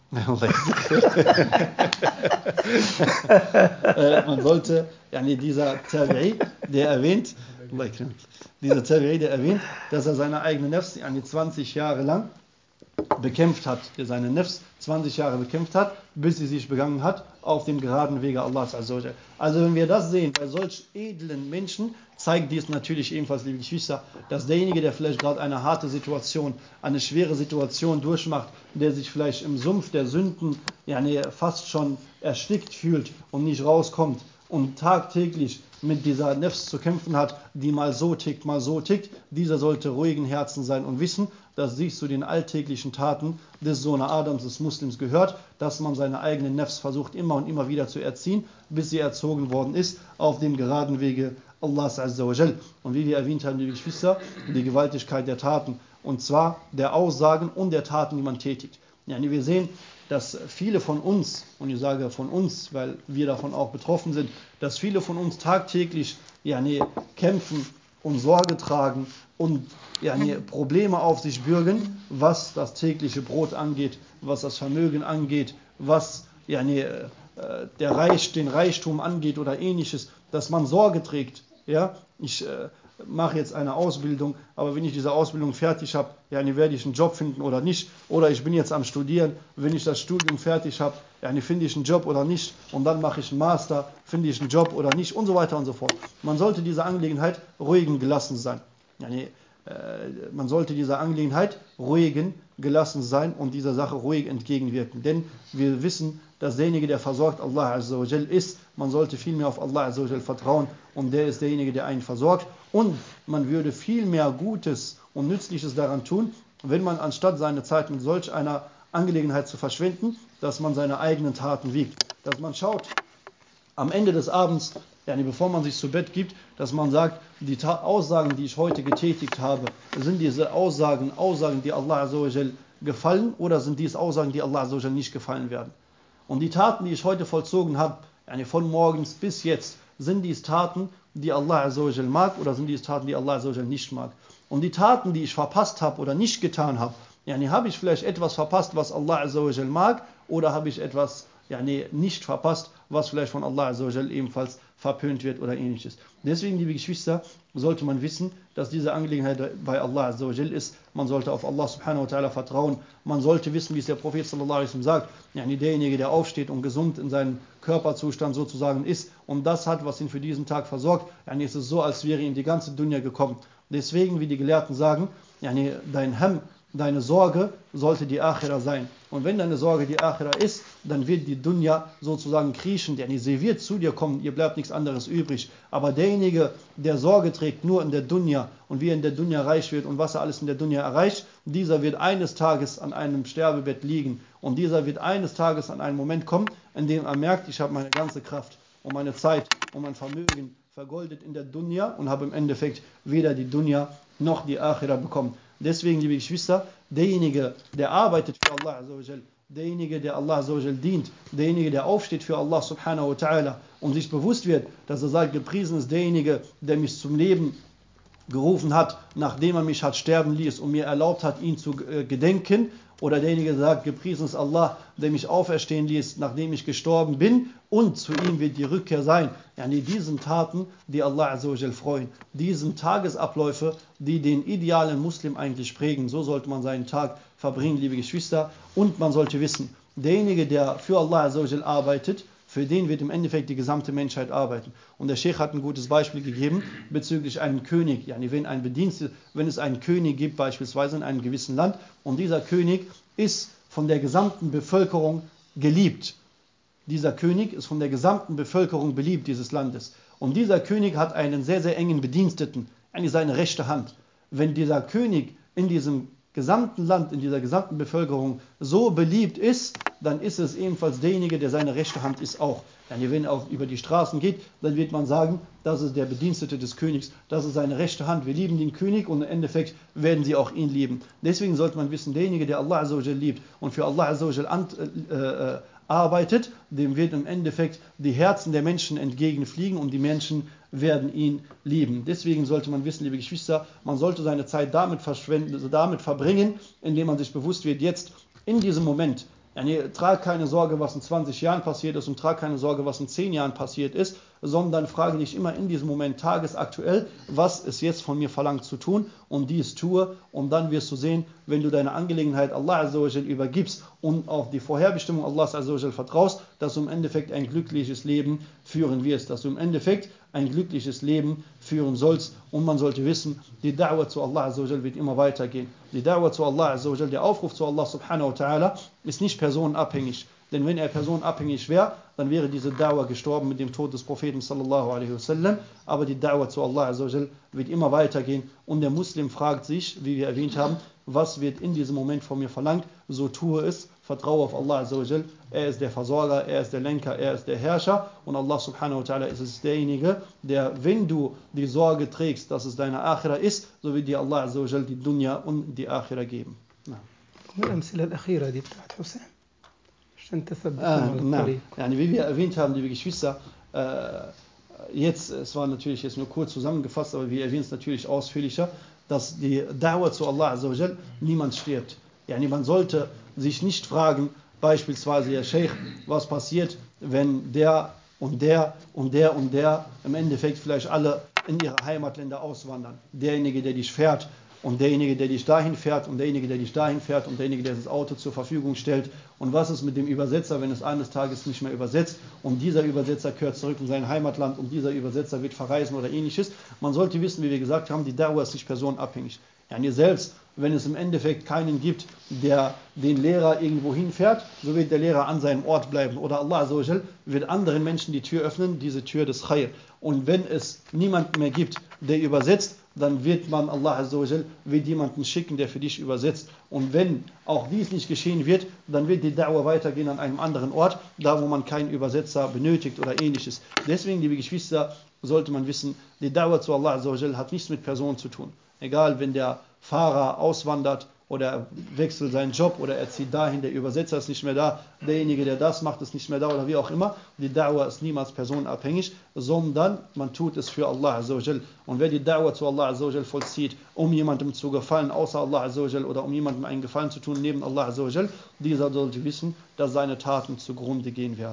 Man sollte, yani dieser Tabi'i, der erwähnt, dieser Tabi'i, der erwähnt, dass er seine eigene Nafs yani zwanzig Jahre lang bekämpft hat, der seine Nafs zwanzig Jahre bekämpft hat, bis sie sich begangen hat auf dem geraden Wege Allahs Azza wa Jal. Also wenn wir das sehen, bei solch edlen Menschen, zeigt dies natürlich ebenfalls, liebe Geschwister, dass derjenige, der vielleicht gerade eine harte Situation, eine schwere Situation durchmacht, der sich vielleicht im Sumpf der Sünden yani fast schon erstickt fühlt und nicht rauskommt und tagtäglich mit dieser Nafs zu kämpfen hat, die mal so tickt, mal so tickt, dieser sollte ruhigen Herzen sein und wissen, dass dies zu den alltäglichen Taten des Sohn Adams, des Muslims gehört, dass man seine eigene Nafs versucht immer und immer wieder zu erziehen, bis sie erzogen worden ist auf dem geraden Wege Allahs Azza wa Jal. Und wie wir erwähnt haben, liebe Geschwister, die Gewaltigkeit der Taten, und zwar der Aussagen und der Taten, die man tätigt. Ja, wir sehen, dass viele von uns, und ich sage von uns, weil wir davon auch betroffen sind, dass viele von uns tagtäglich ja, nee, kämpfen und Sorge tragen und ja, nee, Probleme auf sich bürgen, was das tägliche Brot angeht, was das Vermögen angeht, was ja, nee, der Reich, den Reichtum angeht oder ähnliches, dass man Sorge trägt. Ja? Ich äh, mache jetzt eine Ausbildung, aber wenn ich diese Ausbildung fertig habe, ja, werde ich einen Job finden oder nicht. Oder ich bin jetzt am Studieren, wenn ich das Studium fertig habe, ja, finde ich einen Job oder nicht. Und dann mache ich einen Master, finde ich einen Job oder nicht und so weiter und so fort. Man sollte dieser Angelegenheit ruhigen gelassen sein. Ja, nee, äh, man sollte dieser Angelegenheit ruhigen gelassen sein und dieser Sache ruhig entgegenwirken. Denn wir wissen, dass derjenige, der versorgt Allah Azza wa Jal ist, man sollte viel mehr auf Allah Azza wa Jal vertrauen und der ist derjenige, der einen versorgt. Und man würde viel mehr Gutes und Nützliches daran tun, wenn man anstatt seine Zeit mit solch einer Angelegenheit zu verschwenden, dass man seine eigenen Taten wiegt. Dass man schaut, am Ende des Abends, yani bevor man sich zu Bett gibt, dass man sagt, die Ta- Aussagen, die ich heute getätigt habe, sind diese Aussagen, Aussagen, die Allah Azza wa Jal gefallen, oder sind dies Aussagen, die Allah Azza wa Jal nicht gefallen werden? Und die Taten, die ich heute vollzogen habe, yani von morgens bis jetzt, sind dies Taten, die Allah Azza wa Jal mag, oder sind dies Taten, die Allah Azza wa Jal nicht mag? Und die Taten, die ich verpasst habe oder nicht getan habe, yani habe ich vielleicht etwas verpasst, was Allah Azza wa Jal mag, oder habe ich etwas yani nicht verpasst, was vielleicht von Allah Azza wa Jal ebenfalls verpönt wird oder ähnliches. Deswegen, liebe Geschwister, sollte man wissen, dass diese Angelegenheit bei Allah Azza wa Jal ist. Man sollte auf Allah subhanahu wa ta'ala vertrauen. Man sollte wissen, wie es der Prophet sallallahu alaihi wasallam sagt, yani derjenige, der aufsteht und gesund in seinem Körperzustand sozusagen ist und das hat, was ihn für diesen Tag versorgt, yani ist es so, als wäre ihm die ganze Dunya gekommen. Deswegen, wie die Gelehrten sagen, yani dein Hamm, deine Sorge sollte die Akhira sein. Und wenn deine Sorge die Akhira ist, dann wird die Dunya sozusagen kriechen, denn sie wird zu dir kommen, ihr bleibt nichts anderes übrig. Aber derjenige, der Sorge trägt nur in der Dunya und wie er in der Dunya reich wird und was er alles in der Dunya erreicht, dieser wird eines Tages an einem Sterbebett liegen und dieser wird eines Tages an einen Moment kommen, in dem er merkt, ich habe meine ganze Kraft und meine Zeit und mein Vermögen vergoldet in der Dunya und habe im Endeffekt weder die Dunya noch die Akhira bekommen. Deswegen, liebe Geschwister, derjenige, der arbeitet für Allah Azzawajal, derjenige, der Allah Azzawajal dient, derjenige, der aufsteht für Allah Subhanahu wa Ta'ala und sich bewusst wird, dass er sagt, gepriesen ist derjenige, der mich zum Leben gerufen hat, nachdem er mich hat sterben ließ und mir erlaubt hat, ihn zu gedenken, oder derjenige sagt, gepriesen ist Allah, der mich auferstehen ließ, nachdem ich gestorben bin, und zu ihm wird die Rückkehr sein. Yani diesen Taten, die Allah Azzawajal freuen, diesen Tagesabläufe, die den idealen Muslim eigentlich prägen. So sollte man seinen Tag verbringen, liebe Geschwister. Und man sollte wissen, derjenige, der für Allah Azzawajal arbeitet, für den wird im Endeffekt die gesamte Menschheit arbeiten. Und der Sheikh hat ein gutes Beispiel gegeben bezüglich einem König. Yani wenn, ein Bediensteter, wenn es einen König gibt, beispielsweise in einem gewissen Land, und dieser König ist von der gesamten Bevölkerung geliebt. Dieser König ist von der gesamten Bevölkerung beliebt, dieses Landes. Und dieser König hat einen sehr, sehr engen Bediensteten, eigentlich seine rechte Hand. Wenn dieser König in diesem gesamten Land, in dieser gesamten Bevölkerung so beliebt ist, dann ist es ebenfalls derjenige, der seine rechte Hand ist auch. Denn wenn er auch über die Straßen geht, dann wird man sagen, das ist der Bedienstete des Königs, das ist seine rechte Hand. Wir lieben den König und im Endeffekt werden sie auch ihn lieben. Deswegen sollte man wissen, derjenige, der Allah Azzawajal liebt und für Allah Azzawajal an, äh, äh, arbeitet, dem wird im Endeffekt die Herzen der Menschen entgegenfliegen und die Menschen werden ihn lieben. Deswegen sollte man wissen, liebe Geschwister, man sollte seine Zeit damit verschwenden, also damit verbringen, indem man sich bewusst wird, jetzt in diesem Moment, yani, trag keine Sorge, was in zwanzig Jahren passiert ist und trag keine Sorge, was in zehn Jahren passiert ist, sondern frage dich immer in diesem Moment tagesaktuell, was ist jetzt von mir verlangt zu tun, und dies tue, und dann wirst du sehen, wenn du deine Angelegenheit Allah Azzawajal übergibst und auf die Vorherbestimmung Allahs Azzawajal vertraust, dass du im Endeffekt ein glückliches Leben führen wirst, dass du im Endeffekt ein glückliches Leben führen sollst. Und man sollte wissen, die Da'wah zu Allah Azzawajal wird immer weitergehen. Die Da'wah zu Allah Azzawajal, der Aufruf zu Allah Subhanahu wa Ta'ala, ist nicht personenabhängig. Denn wenn er personenabhängig wäre, dann wäre diese Da'wah gestorben mit dem Tod des Propheten sallallahu alaihi wasallam. Aber die Da'wah zu Allah Azzawajal wird immer weitergehen. Und der Muslim fragt sich, wie wir erwähnt haben, was wird in diesem Moment von mir verlangt? So tue es, vertraue auf Allah Azzawajal. Er ist der Versorger, er ist der Lenker, er ist der Herrscher. Und Allah subhanahu wa ta'ala ist es derjenige, der, wenn du die Sorge trägst, dass es deine Akhira ist, so wird dir Allah Azzawajal die Dunya und die Akhira geben. والأمثلة الأخيرة دي بتاعت حسين عشان تثبت Ah, على na, الطريق. yani, wie wir erwähnt haben, liebe Geschwister, äh, jetzt, es war natürlich jetzt nur kurz zusammengefasst, aber wir erwähnen es natürlich ausführlicher, dass die Da'wah zu Allah Azzawajal niemand stirbt. Yani, man sollte sich nicht fragen, beispielsweise, ja Sheikh, was passiert, wenn der und der und der und der im Endeffekt vielleicht alle in ihre Heimatländer auswandern. Derjenige, der dich fährt, und derjenige, der dich dahin fährt, und derjenige, der dich dahin fährt, und derjenige, der das Auto zur Verfügung stellt. Und was ist mit dem Übersetzer, wenn es eines Tages nicht mehr übersetzt und dieser Übersetzer kehrt zurück in sein Heimatland und dieser Übersetzer wird verreisen oder ähnliches. Man sollte wissen, wie wir gesagt haben, die Da'wah ist nicht personenabhängig. Ja, ihr selbst, wenn es im Endeffekt keinen gibt, der den Lehrer irgendwo hinfährt, so wird der Lehrer an seinem Ort bleiben. Oder Allah Azzawajal wird anderen Menschen die Tür öffnen, diese Tür des Khair. Und wenn es niemanden mehr gibt, der übersetzt, dann wird man, Allah Azzawajal, wird jemanden schicken, der für dich übersetzt. Und wenn auch dies nicht geschehen wird, dann wird die Da'wah weitergehen an einem anderen Ort, da wo man keinen Übersetzer benötigt oder ähnliches. Deswegen, liebe Geschwister, sollte man wissen, die Da'wah zu Allah Azzawajal hat nichts mit Personen zu tun. Egal, wenn der Fahrer auswandert oder er wechselt seinen Job oder er zieht dahin, der Übersetzer ist nicht mehr da, derjenige, der das macht, ist nicht mehr da oder wie auch immer. Die Da'wah ist niemals personenabhängig, sondern man tut es für Allah Azzawajal. Und wer die Da'wah zu Allah Azzawajal vollzieht, um jemandem zu gefallen, außer Allah Azzawajal, oder um jemandem einen Gefallen zu tun, neben Allah Azzawajal, dieser sollte wissen, dass seine Taten zugrunde gehen werden.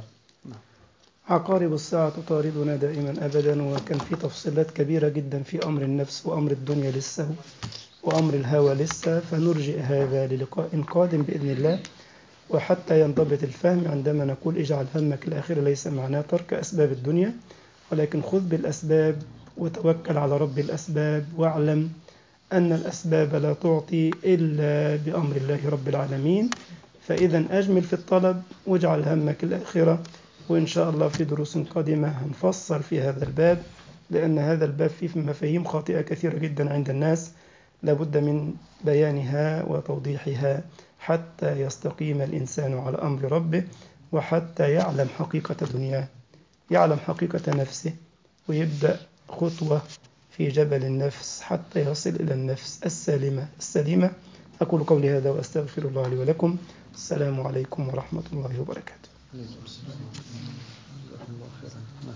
عقارب الساعة تطاردنا دائما أبدا، وكان في تفصيلات كبيرة جدا في أمر النفس وأمر الدنيا لسه وأمر الهوى لسه، فنرجئ هذا للقاء قادم بإذن الله. وحتى ينضبط الفهم عندما نقول اجعل همك الآخرة، ليس معناه ترك أسباب الدنيا، ولكن خذ بالأسباب وتوكل على رب الأسباب، واعلم أن الأسباب لا تعطي إلا بأمر الله رب العالمين. فإذا أجمل في الطلب واجعل همك الآخرة. وإن شاء الله في دروس قادمة هنفصل في هذا الباب، لأن هذا الباب فيه مفاهيم خاطئة كثيرة جدا عند الناس، لابد من بيانها وتوضيحها حتى يستقيم الإنسان على أمر ربه، وحتى يعلم حقيقة دنياه، يعلم حقيقة نفسه، ويبدأ خطوة في جبل النفس حتى يصل إلى النفس السالمة السليمة. أقول قولي هذا وأستغفر الله لي ولكم. السلام عليكم ورحمة الله وبركاته.